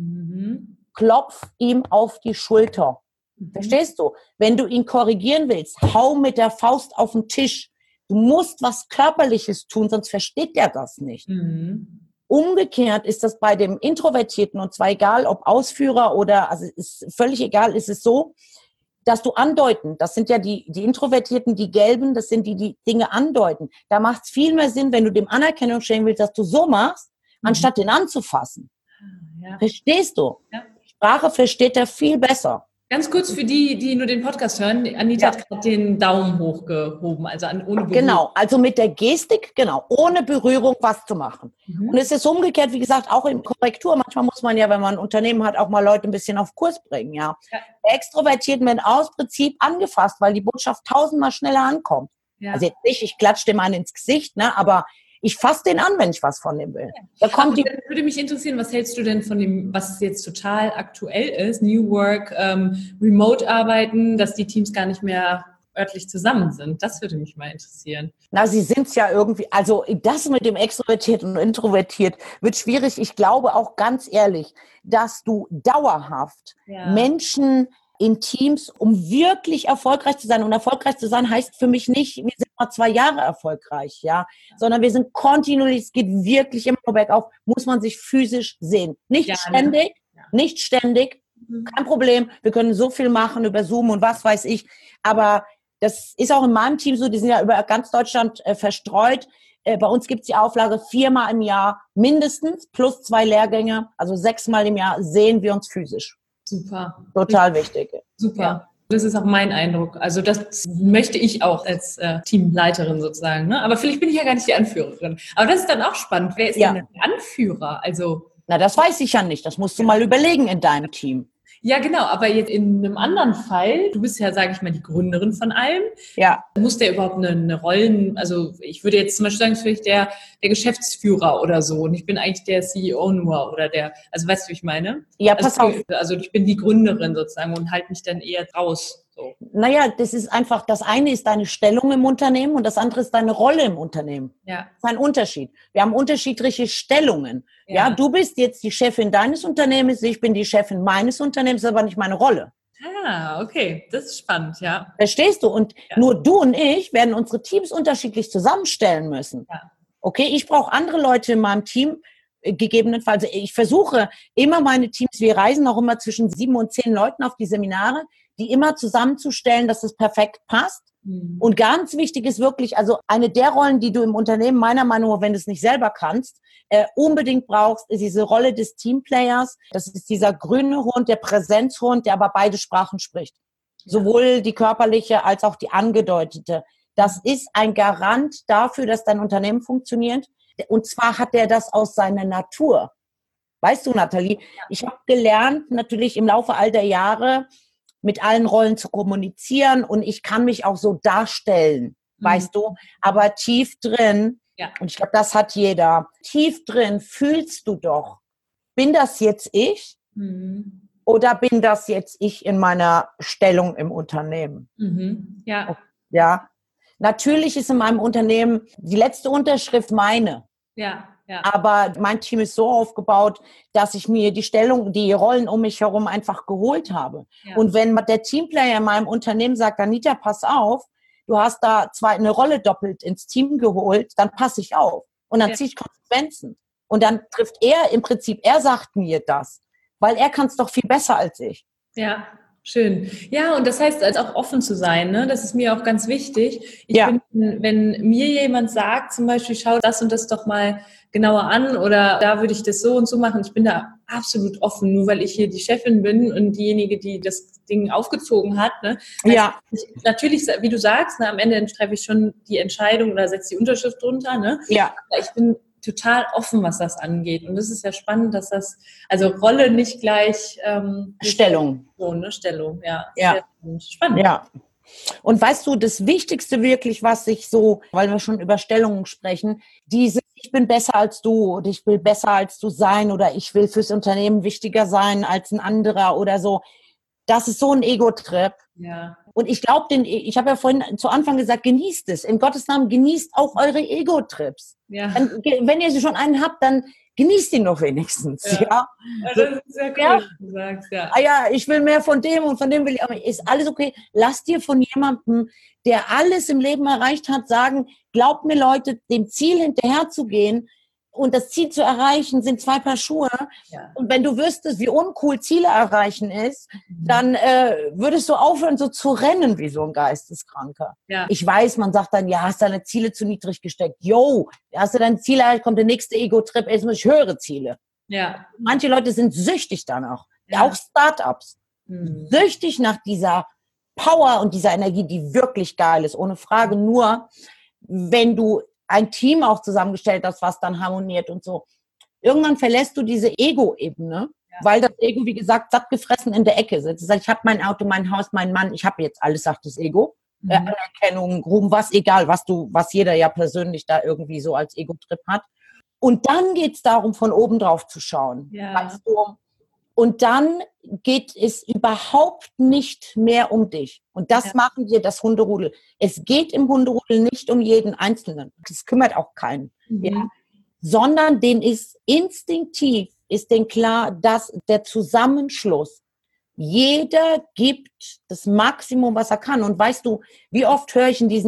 Speaker 1: Mhm. Klopf ihm auf die Schulter. Mhm. Verstehst du? Wenn du ihn korrigieren willst, hau mit der Faust auf den Tisch. Du musst was Körperliches tun, sonst versteht der das nicht. Mhm. Umgekehrt ist das bei dem Introvertierten, und zwar egal, ob Ausführer oder, also ist völlig egal, ist es so, dass du andeuten, das sind ja die, die Introvertierten, die Gelben, das sind die, die Dinge andeuten. Da macht es viel mehr Sinn, wenn du dem Anerkennung schenken willst, dass du so machst, mhm. anstatt den anzufassen. Ja. Verstehst du? Ja. Sprache versteht er viel besser.
Speaker 2: Ganz kurz für die, die nur den Podcast hören. Anita ja. hat gerade den Daumen hochgehoben, also an, ohne Berührung.
Speaker 1: Genau, also mit der Gestik, genau, ohne Berührung was zu machen. Mhm. Und es ist umgekehrt, wie gesagt, auch in Korrektur. Manchmal muss man ja, wenn man ein Unternehmen hat, auch mal Leute ein bisschen auf Kurs bringen, ja. ja. Der Extrovertierten werden aus Prinzip angefasst, weil die Botschaft tausendmal schneller ankommt. Ja. Also jetzt nicht, ich klatsche dem einen ins Gesicht, ne, aber ich fasse den an, wenn ich was von dem will.
Speaker 2: Da kommt die würde mich interessieren, was hältst du denn von dem, was jetzt total aktuell ist, New Work, ähm, Remote-Arbeiten, dass die Teams gar nicht mehr örtlich zusammen sind? Das würde mich mal interessieren.
Speaker 1: Na, sie sind es ja irgendwie, also das mit dem Extrovertiert und Introvertiert wird schwierig. Ich glaube auch ganz ehrlich, dass du dauerhaft ja. Menschen in Teams, um wirklich erfolgreich zu sein. Und erfolgreich zu sein heißt für mich nicht, wir sind mal zwei Jahre erfolgreich, ja, sondern wir sind kontinuierlich, es geht wirklich immer bergauf, muss man sich physisch sehen. Nicht ja, ständig, ja. nicht ständig, kein Problem, wir können so viel machen über Zoom und was weiß ich, aber das ist auch in meinem Team so, die sind ja über ganz Deutschland äh, verstreut. Äh, bei uns gibt es die Auflage, viermal im Jahr mindestens, plus zwei Lehrgänge, also sechsmal im Jahr sehen wir uns physisch.
Speaker 2: Super.
Speaker 1: Total wichtig.
Speaker 2: Super.
Speaker 1: Ja.
Speaker 2: Das ist auch mein Eindruck. Also das möchte ich auch als äh, Teamleiterin sozusagen. Ne? Aber vielleicht bin ich ja gar nicht die Anführerin. Aber das ist dann auch spannend. Wer ist
Speaker 1: Ja.
Speaker 2: denn der Anführer? Also
Speaker 1: Na, das weiß ich ja nicht. Das musst du mal überlegen in deinem Team.
Speaker 2: ja, genau. Aber jetzt in einem anderen Fall, du bist ja, sage ich mal, die Gründerin von allem.
Speaker 1: Ja.
Speaker 2: Muss der überhaupt eine, eine Rollen, also ich würde jetzt zum Beispiel sagen, vielleicht der, der Geschäftsführer oder so und ich bin eigentlich der C E O nur oder der, also weißt du, wie ich meine?
Speaker 1: Ja, pass
Speaker 2: also,
Speaker 1: auf.
Speaker 2: Also ich bin die Gründerin sozusagen und halte mich dann eher raus. So.
Speaker 1: Naja, das ist einfach, das eine ist deine Stellung im Unternehmen und das andere ist deine Rolle im Unternehmen.
Speaker 2: Ja.
Speaker 1: Das ist ein Unterschied. Wir haben unterschiedliche Stellungen. Ja.
Speaker 2: Ja,
Speaker 1: du bist jetzt die Chefin deines Unternehmens, ich bin die Chefin meines Unternehmens, das ist aber nicht meine Rolle.
Speaker 2: Ah, okay. Das ist spannend, ja.
Speaker 1: Verstehst du? Und
Speaker 2: Ja.
Speaker 1: nur du und ich werden unsere Teams unterschiedlich zusammenstellen müssen.
Speaker 2: Ja.
Speaker 1: Okay, ich brauche andere Leute in meinem Team, äh, gegebenenfalls. Ich versuche immer meine Teams, wir reisen auch immer zwischen sieben und zehn Leuten auf die Seminare, die immer zusammenzustellen, dass es perfekt passt.
Speaker 2: Mhm.
Speaker 1: Und ganz wichtig ist wirklich, also eine der Rollen, die du im Unternehmen meiner Meinung nach, wenn du es nicht selber kannst, äh, unbedingt brauchst, ist diese Rolle des Teamplayers. Das ist dieser grüne Hund, der Präsenzhund, der aber beide Sprachen spricht.
Speaker 2: Ja.
Speaker 1: Sowohl die körperliche als auch die angedeutete. Das ist ein Garant dafür, dass dein Unternehmen funktioniert. Und zwar hat er das aus seiner Natur. Weißt du, Nathalie, ich habe gelernt, natürlich im Laufe all der Jahre, mit allen Rollen zu kommunizieren und ich kann mich auch so darstellen, mhm. weißt du, aber tief drin,
Speaker 2: ja.
Speaker 1: und ich glaube, das hat jeder, tief drin fühlst du doch, bin das jetzt ich
Speaker 2: Mhm.
Speaker 1: oder bin das jetzt ich in meiner Stellung im Unternehmen?
Speaker 2: Mhm. Ja.
Speaker 1: Ja, natürlich ist in meinem Unternehmen die letzte Unterschrift meine.
Speaker 2: Ja. Ja.
Speaker 1: Aber mein Team ist so aufgebaut, dass ich mir die Stellung, die Rollen um mich herum einfach geholt habe.
Speaker 2: Ja.
Speaker 1: Und wenn der Teamplayer in meinem Unternehmen sagt, Anita, pass auf, du hast da zwar eine Rolle doppelt ins Team geholt, dann passe ich auf. Und dann
Speaker 2: Ja.
Speaker 1: ziehe ich Konsequenzen. Und dann trifft er im Prinzip, er sagt mir das, weil er kann es doch viel besser als ich.
Speaker 2: Ja. Schön. Ja, und das heißt, also auch offen zu sein, ne? Das ist mir auch ganz wichtig. Ich
Speaker 1: Ja.
Speaker 2: bin, wenn mir jemand sagt, zum Beispiel, schau das und das doch mal genauer an oder da würde ich das so und so machen, ich bin da absolut offen, nur weil ich hier die Chefin bin und diejenige, die das Ding aufgezogen hat. Ne? Also
Speaker 1: Ja.
Speaker 2: ich, natürlich, wie du sagst, ne, am Ende treffe ich schon die Entscheidung oder setze die Unterschrift drunter. Ne?
Speaker 1: Ja.
Speaker 2: Aber ich bin total offen, was das angeht. Und das ist ja spannend, dass das, also Rolle nicht gleich ähm,
Speaker 1: Stellung.
Speaker 2: So, ne? Stellung, ja.
Speaker 1: Ja.
Speaker 2: Sehr spannend.
Speaker 1: Ja. Und weißt du, das Wichtigste wirklich, was ich so, weil wir schon über Stellungen sprechen, diese, ich bin besser als du oder ich will besser als du sein oder ich will fürs Unternehmen wichtiger sein als ein anderer oder so, das ist so ein Ego-Trip.
Speaker 2: Ja.
Speaker 1: Und ich glaube, den, ich habe ja vorhin zu Anfang gesagt, genießt es. In Gottes Namen, genießt auch eure Ego-Trips.
Speaker 2: Ja.
Speaker 1: Dann, wenn ihr schon einen habt, dann genießt ihn doch wenigstens. Ja.
Speaker 2: Ja. Ja, das ist sehr cool,
Speaker 1: Ja.
Speaker 2: was du sagst, ja.
Speaker 1: Ah ja, ich will mehr von dem und von dem will ich, aber ist alles okay. Lass dir von jemandem, der alles im Leben erreicht hat, sagen, glaubt mir Leute, dem Ziel hinterher zu gehen und das Ziel zu erreichen, sind zwei Paar Schuhe.
Speaker 2: Ja.
Speaker 1: Und wenn du wüsstest, wie uncool Ziele erreichen ist, dann äh, würdest du aufhören, so zu rennen wie so ein Geisteskranker.
Speaker 2: Ja.
Speaker 1: Ich weiß, man sagt dann, ja, hast deine Ziele zu niedrig gesteckt. Yo, hast du deine Ziele erreicht, kommt der nächste Ego-Trip, jetzt muss ich höhere Ziele.
Speaker 2: Ja.
Speaker 1: Manche Leute sind süchtig danach.
Speaker 2: Ja.
Speaker 1: Auch Startups.
Speaker 2: Mhm.
Speaker 1: Süchtig nach dieser Power und dieser Energie, die wirklich geil ist. Ohne Frage, nur wenn du ein Team auch zusammengestellt hast, was dann harmoniert und so. Irgendwann verlässt du diese Ego-Ebene,
Speaker 2: Ja.
Speaker 1: weil das Ego, wie gesagt, satt gefressen in der Ecke sitzt. Das heißt, ich habe mein Auto, mein Haus, mein Mann, ich habe jetzt alles, sagt das Ego.
Speaker 2: Mhm.
Speaker 1: Äh, Anerkennung, Ruhm, was, egal, was du, was jeder ja persönlich da irgendwie so als Ego-Trip hat. Und dann geht's darum, von oben drauf zu schauen.
Speaker 2: Ja.
Speaker 1: Weißt du? Und dann geht es überhaupt nicht mehr um dich. Und das
Speaker 2: Ja.
Speaker 1: machen wir, das Hunderudel. Es geht im Hunderudel nicht um jeden Einzelnen. Das kümmert auch keinen.
Speaker 2: Mhm.
Speaker 1: Ja? Sondern den ist instinktiv, ist denen klar, dass der Zusammenschluss, jeder gibt das Maximum, was er kann. Und weißt du, wie oft höre ich in diesen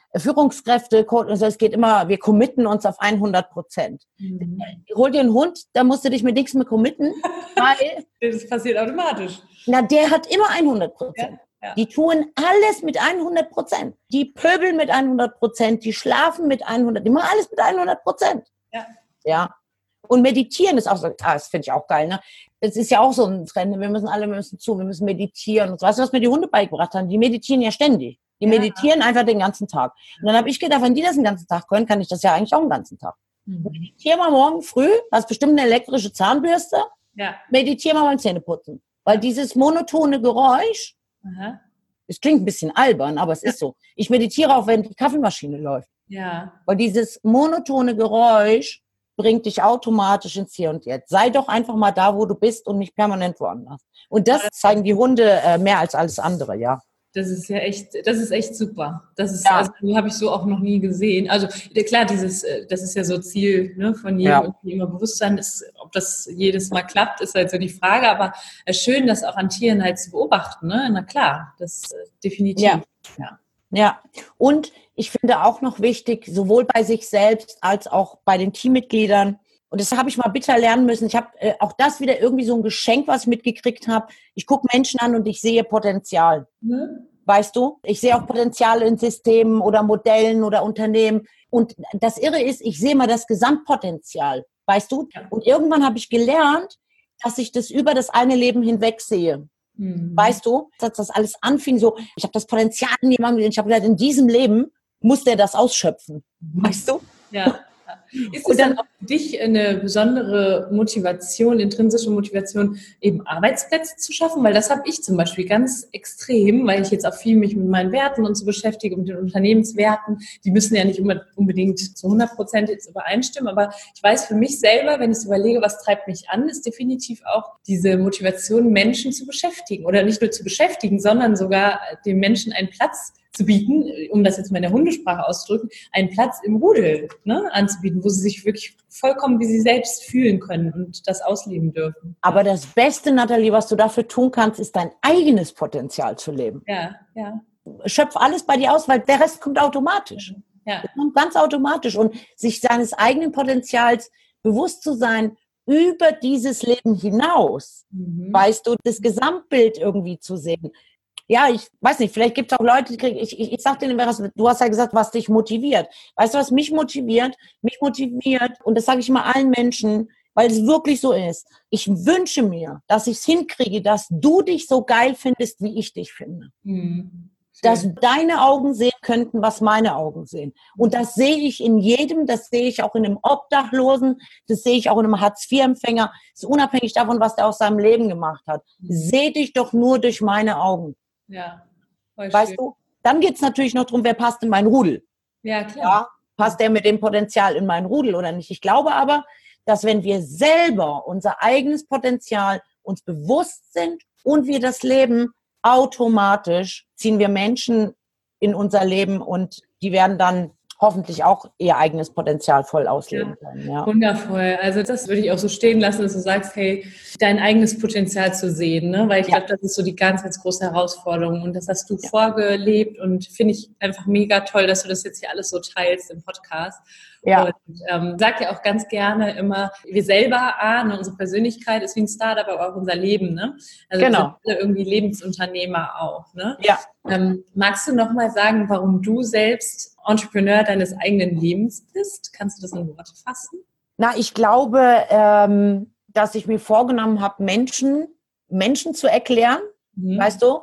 Speaker 1: Führungskräfte, also es geht immer, wir committen uns auf hundert Prozent. Mhm. Hol dir einen Hund, da musst du dich mit nichts mehr committen, weil...
Speaker 2: Das passiert automatisch.
Speaker 1: Na, der hat immer hundert Prozent.
Speaker 2: Ja, ja.
Speaker 1: Die tun alles mit hundert Prozent. Die pöbeln mit hundert Prozent, die schlafen mit hundert Prozent, die machen alles mit hundert Prozent.
Speaker 2: Ja.
Speaker 1: Ja. Und meditieren ist auch so, ah, das finde ich auch geil, ne? Das ist ja auch so ein Trend, wir müssen alle, wir müssen zu, wir müssen meditieren. Und so. Weißt du, was mir die Hunde beigebracht haben? Die meditieren ja ständig. Die ja. meditieren einfach den ganzen Tag. Und dann habe ich gedacht, wenn die das den ganzen Tag können, kann ich das ja eigentlich auch den ganzen Tag. Mhm. Meditier mal morgen früh, hast bestimmt eine elektrische Zahnbürste, ja. meditier mal beim Zähneputzen. Weil dieses monotone Geräusch, aha. es klingt ein bisschen albern, aber es ja. ist so. Ich meditiere auch, wenn die Kaffeemaschine läuft.
Speaker 2: Ja.
Speaker 1: Weil dieses monotone Geräusch bringt dich automatisch ins Hier und Jetzt. Sei doch einfach mal da, wo du bist und nicht permanent woanders. Und das zeigen die Hunde äh, mehr als alles andere, ja.
Speaker 2: Das ist ja echt, das ist echt super. Das ist,
Speaker 1: ja.
Speaker 2: also, habe ich so auch noch nie gesehen. Also klar, dieses, das ist ja so Ziel, ne, von jedem, ja. immer Bewusstsein ist, ob das jedes Mal klappt, ist halt so die Frage. Aber schön, das auch an Tieren halt zu beobachten, ne? Na klar, das definitiv.
Speaker 1: Ja. ja. Ja, und ich finde auch noch wichtig, sowohl bei sich selbst als auch bei den Teammitgliedern, und das habe ich mal bitter lernen müssen, ich habe äh, auch das wieder irgendwie so ein Geschenk, was ich mitgekriegt habe, ich gucke Menschen an und ich sehe Potenzial, mhm. weißt du? Ich sehe auch Potenzial in Systemen oder Modellen oder Unternehmen, und das Irre ist, ich sehe mal das Gesamtpotenzial, weißt du? Und irgendwann habe ich gelernt, dass ich das über das eine Leben hinweg sehe. Mhm. Weißt du, dass das alles anfing so, ich habe das Potenzial in jemandem, ich habe gesagt, in diesem Leben muss der das ausschöpfen. Mhm. Weißt du?
Speaker 2: Ja. Ist es dann auch für dich eine besondere Motivation, intrinsische Motivation, eben Arbeitsplätze zu schaffen? Weil das habe ich zum Beispiel ganz extrem, weil ich jetzt auch viel mich mit meinen Werten und so beschäftige, mit den Unternehmenswerten. Die müssen ja nicht unbedingt zu hundert Prozent jetzt übereinstimmen, aber ich weiß für mich selber, wenn ich überlege, was treibt mich an, ist definitiv auch diese Motivation, Menschen zu beschäftigen. Oder nicht nur zu beschäftigen, sondern sogar dem Menschen einen Platz zu bieten, um das jetzt mal in der Hundesprache auszudrücken, einen Platz im Rudel, ne, anzubieten, wo sie sich wirklich vollkommen wie sie selbst fühlen können und das ausleben dürfen.
Speaker 1: Aber das Beste, Nathalie, was du dafür tun kannst, ist dein eigenes Potenzial zu leben.
Speaker 2: Ja, ja.
Speaker 1: Schöpf alles bei dir aus, weil der Rest kommt automatisch.
Speaker 2: Ja.
Speaker 1: Das kommt ganz automatisch. Und sich seines eigenen Potenzials bewusst zu sein, über dieses Leben hinaus, mhm. weißt du, das Gesamtbild irgendwie zu sehen. Ja, ich weiß nicht, vielleicht gibt es auch Leute, die kriegen, ich, ich, ich sag dir, du hast ja gesagt, was dich motiviert. Weißt du, was mich motiviert? Mich motiviert, und das sage ich mal allen Menschen, weil es wirklich so ist. Ich wünsche mir, dass ich es hinkriege, dass du dich so geil findest, wie ich dich finde. Mhm. Dass deine Augen sehen könnten, was meine Augen sehen. Und das sehe ich in jedem, das sehe ich auch in einem Obdachlosen, das sehe ich auch in einem Hartz-vier-Empfänger. Das ist unabhängig davon, was der aus seinem Leben gemacht hat. Mhm. Seh dich doch nur durch meine Augen.
Speaker 2: Ja, voll
Speaker 1: weißt
Speaker 2: schön.
Speaker 1: du, dann geht es natürlich noch darum, wer passt in mein Rudel.
Speaker 2: Ja, klar.
Speaker 1: Ja, passt der mit dem Potenzial in mein Rudel oder nicht? Ich glaube aber, dass wenn wir selber unser eigenes Potenzial uns bewusst sind und wir das leben, automatisch ziehen wir Menschen in unser Leben und die werden dann hoffentlich auch ihr eigenes Potenzial voll ausleben
Speaker 2: ja,
Speaker 1: können. Ja.
Speaker 2: Wundervoll. Also das würde ich auch so stehen lassen, dass du sagst, hey, dein eigenes Potenzial zu sehen, ne? Weil ich ja. glaube, das ist so die ganz, ganz große Herausforderung und das hast du ja. vorgelebt und finde ich einfach mega toll, dass du das jetzt hier alles so teilst im Podcast. Ja. Und ähm, sag ja auch ganz gerne immer, wir selber, ah, ne, unsere Persönlichkeit ist wie ein Startup, aber auch unser Leben, ne? Also
Speaker 1: genau.
Speaker 2: wir sind alle irgendwie Lebensunternehmer auch, ne?
Speaker 1: Ja.
Speaker 2: Ähm, magst du noch mal sagen, warum du selbst Entrepreneur deines eigenen Lebens bist? Kannst du das in Worte fassen?
Speaker 1: Na, ich glaube, ähm, dass ich mir vorgenommen habe, Menschen, Menschen zu erklären, mhm. weißt du?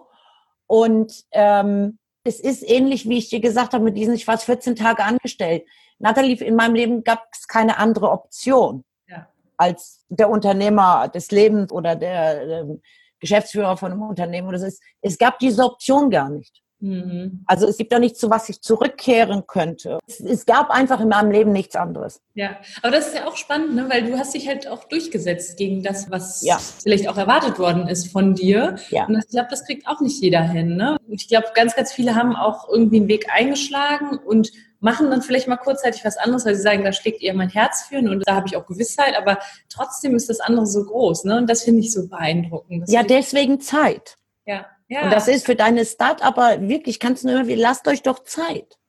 Speaker 1: Und ähm, es ist ähnlich, wie ich dir gesagt habe, mit diesen, ich war vierzehn Tage angestellt. Nathalie, in meinem Leben gab es keine andere Option
Speaker 2: ja.
Speaker 1: als der Unternehmer des Lebens oder der, der Geschäftsführer von einem Unternehmen. Oder so. Es, es gab diese Option gar nicht. Mhm. Also es gibt auch nichts, zu was ich zurückkehren könnte. Es, es gab einfach in meinem Leben nichts anderes.
Speaker 2: Ja, aber das ist ja auch spannend, ne? Weil du hast dich halt auch durchgesetzt gegen das, was
Speaker 1: ja.
Speaker 2: vielleicht auch erwartet worden ist von dir.
Speaker 1: Ja.
Speaker 2: Und ich glaube, das kriegt auch nicht jeder hin. Ne? Und ich glaube, ganz, ganz viele haben auch irgendwie einen Weg eingeschlagen und machen dann vielleicht mal kurzzeitig was anderes, weil sie sagen, da schlägt eher mein Herz für und da habe ich auch Gewissheit, aber trotzdem ist das andere so groß. Ne? Und das finde ich so beeindruckend. Das
Speaker 1: ja, deswegen Zeit.
Speaker 2: Ja. Ja.
Speaker 1: Und das ist für deine Start-upper wirklich, kannst du nur immer, lasst euch doch Zeit.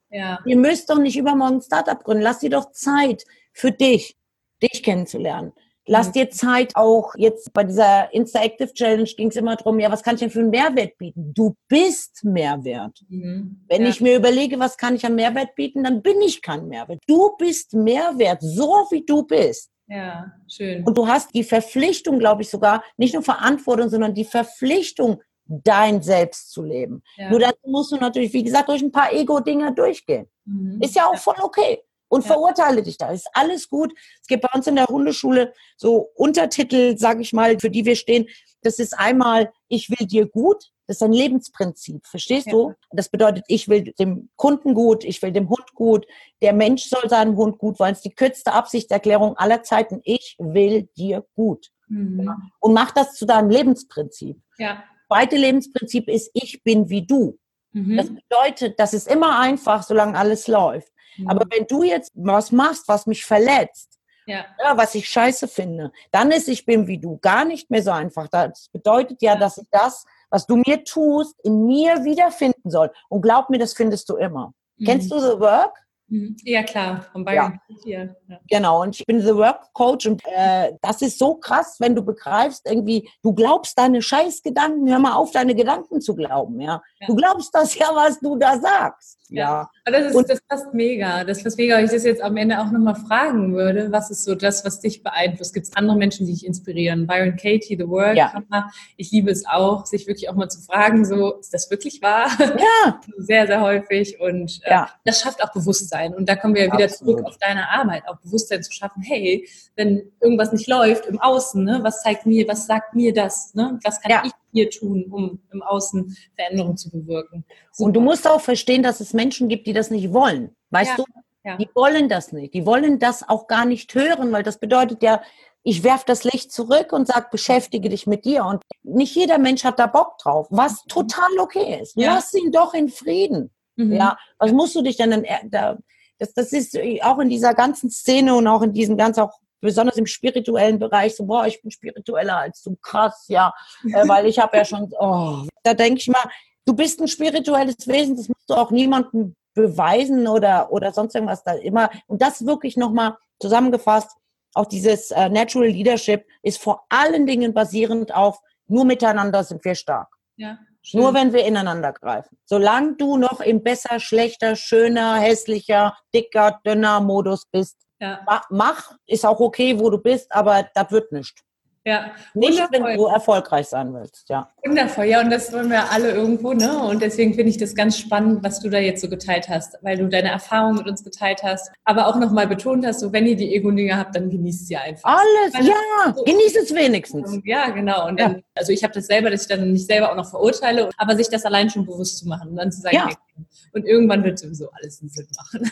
Speaker 2: Ja.
Speaker 1: Ihr müsst doch nicht übermorgen ein Startup gründen. Lass dir doch Zeit für dich, dich kennenzulernen. Lass dir Zeit auch, jetzt bei dieser Insta-Active Challenge ging es immer darum, ja, was kann ich denn für einen Mehrwert bieten? Du bist Mehrwert.
Speaker 2: Mhm.
Speaker 1: Wenn
Speaker 2: ja.
Speaker 1: ich mir überlege, was kann ich an Mehrwert bieten, dann bin ich kein Mehrwert. Du bist Mehrwert, so wie du bist.
Speaker 2: Ja, schön.
Speaker 1: Und du hast die Verpflichtung, glaube ich sogar, nicht nur Verantwortung, sondern die Verpflichtung, dein Selbst zu leben. Ja. Nur dazu musst du natürlich, wie gesagt, durch ein paar Ego-Dinger durchgehen. Mhm. Ist ja auch voll okay. Und ja. verurteile dich da. Ist alles gut. Es gibt bei uns in der Hundeschule so Untertitel, sage ich mal, für die wir stehen. Das ist einmal, ich will dir gut. Das ist ein Lebensprinzip. Verstehst ja. du? Das bedeutet, ich will dem Kunden gut, ich will dem Hund gut. Der Mensch soll seinem Hund gut wollen. Es ist die kürzeste Absichtserklärung aller Zeiten. Ich will dir gut. Mhm. Ja. Und mach das zu deinem Lebensprinzip.
Speaker 2: Ja.
Speaker 1: Das zweite Lebensprinzip ist, ich bin wie du. Mhm. Das bedeutet, das ist immer einfach, solange alles läuft. Aber wenn du jetzt was machst, was mich verletzt, ja. Ja, was ich scheiße finde, dann ist ich bin wie du gar nicht mehr so einfach. Das bedeutet ja, ja, dass ich das, was du mir tust, in mir wiederfinden soll. Und glaub mir, das findest du immer. Mhm. Kennst du The Work?
Speaker 2: Ja, klar, von Byron Katie. Ja. Ja.
Speaker 1: Genau, und ich bin The Work Coach und äh, das ist so krass, wenn du begreifst, irgendwie, du glaubst deine Scheißgedanken, hör mal auf, deine Gedanken zu glauben, ja. ja. Du glaubst das ja, was du da sagst. Ja,
Speaker 2: ja. Aber das, ist, das passt mega. Das passt mega, wenn ich das jetzt am Ende auch nochmal fragen würde, was ist so das, was dich beeinflusst? Gibt es andere Menschen, die dich inspirieren? Byron Katie, The Work, ja. Ich liebe es auch, sich wirklich auch mal zu fragen, so, ist das wirklich wahr?
Speaker 1: Ja.
Speaker 2: Sehr, sehr häufig und äh, ja. das schafft auch Bewusstsein. Und da kommen wir ja wieder Absolut. Zurück auf deine Arbeit, auch Bewusstsein zu schaffen, hey, wenn irgendwas nicht läuft im Außen, ne, was zeigt mir, was sagt mir das, ne? Was kann ja. ich hier tun, um im Außen Veränderungen zu bewirken? Super.
Speaker 1: Und du musst auch verstehen, dass es Menschen gibt, die das nicht wollen, weißt ja. du? Ja. Die wollen das nicht, die wollen das auch gar nicht hören, weil das bedeutet ja, ich werfe das Licht zurück und sage, beschäftige dich mit dir. Und nicht jeder Mensch hat da Bock drauf, was total okay ist. Ja. Lass ihn doch in Frieden. Mhm. Ja, was musst du dich denn dann, da, das, das ist auch in dieser ganzen Szene und auch in diesem ganz auch, besonders im spirituellen Bereich, so, boah, ich bin spiritueller als du, krass, ja, äh, weil ich habe ja schon, oh, da denke ich mal, du bist ein spirituelles Wesen, das musst du auch niemandem beweisen oder, oder sonst irgendwas da immer, und das wirklich nochmal zusammengefasst, auch dieses äh, Natural Leadership ist vor allen Dingen basierend auf, nur miteinander sind wir stark.
Speaker 2: Ja.
Speaker 1: Schön. Nur wenn wir ineinander greifen. Solange du noch im besser, schlechter, schöner, hässlicher, dicker, dünner Modus bist, ja. mach, ist auch okay, wo du bist, aber das wird nicht.
Speaker 2: Ja.
Speaker 1: Nicht, wenn du erfolgreich sein willst, ja.
Speaker 2: Wundervoll, ja, und das wollen wir alle irgendwo, ne? Und deswegen finde ich das ganz spannend, was du da jetzt so geteilt hast, weil du deine Erfahrungen mit uns geteilt hast, aber auch nochmal betont hast, so wenn ihr die Ego-Dinge habt, dann genießt sie einfach.
Speaker 1: Alles, weil ja, so genießt es wenigstens.
Speaker 2: Ja, genau. Und dann, ja. also ich habe das selber, dass ich dann nicht selber auch noch verurteile, aber sich das allein schon bewusst zu machen und dann zu sagen,
Speaker 1: ja.
Speaker 2: hey, und irgendwann wird sowieso alles einen Sinn machen.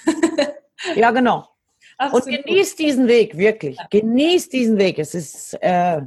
Speaker 1: Ja, genau. Absolut. Und genießt diesen Weg, wirklich. Ja. Genießt diesen Weg. Es ist... Äh,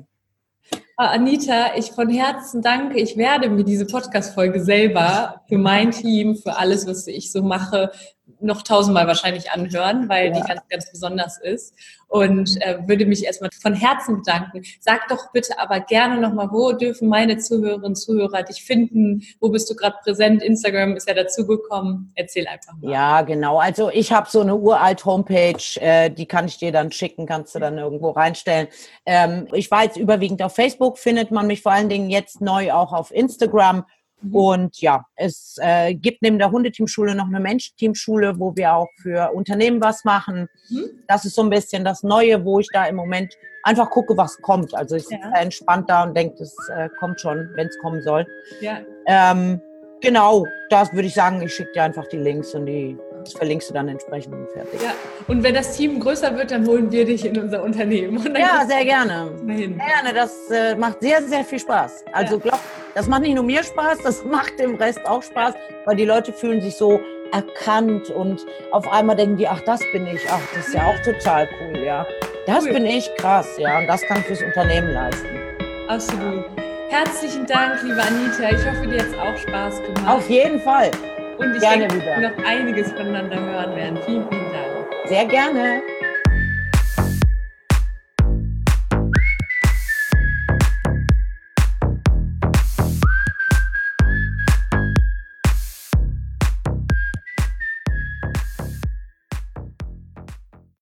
Speaker 2: Anita, ich von Herzen danke. Ich werde mir diese Podcast-Folge selber für mein Team, für alles, was ich so mache, noch tausendmal wahrscheinlich anhören, weil ja. die ganz, ganz besonders ist. Und äh, würde mich erstmal von Herzen bedanken. Sag doch bitte aber gerne nochmal, wo dürfen meine Zuhörerinnen und Zuhörer dich finden? Wo bist du gerade präsent? Instagram ist ja dazugekommen. Erzähl einfach mal.
Speaker 1: Ja, genau. Also ich habe so eine uralt Homepage, äh, die kann ich dir dann schicken, kannst du dann irgendwo reinstellen. Ähm, ich war jetzt überwiegend auf Facebook, findet man mich vor allen Dingen jetzt neu auch auf Instagram. Mhm. Und ja, es äh, gibt neben der Hundeteamschule noch eine Menschenteamschule, wo wir auch für Unternehmen was machen. Mhm. Das ist so ein bisschen das Neue, wo ich da im Moment einfach gucke, was kommt. Also ich bin ja. entspannt da und denke, das äh, kommt schon, wenn es kommen soll.
Speaker 2: Ja.
Speaker 1: Ähm, genau, das würde ich sagen, ich schicke dir einfach die Links und die das verlinkst du dann entsprechend und fertig.
Speaker 2: Ja, und wenn das Team größer wird, dann holen wir dich in unser Unternehmen. Und dann
Speaker 1: ja, sehr gerne. Gerne, das äh, macht sehr, sehr viel Spaß. Also ja. glaub, das macht nicht nur mir Spaß, das macht dem Rest auch Spaß, weil die Leute fühlen sich so erkannt und auf einmal denken die, ach, das bin ich, ach, das ist ja auch total cool, ja. Das cool. bin ich, krass, ja, und das kann ich fürs Unternehmen leisten.
Speaker 2: Absolut. Herzlichen Dank, liebe Anita. Ich hoffe, dir hat es auch Spaß gemacht.
Speaker 1: Auf jeden Fall.
Speaker 2: Und ich
Speaker 1: gerne
Speaker 2: denke,
Speaker 1: wieder.
Speaker 2: wir noch einiges voneinander hören werden. Vielen, vielen Dank.
Speaker 1: Sehr gerne.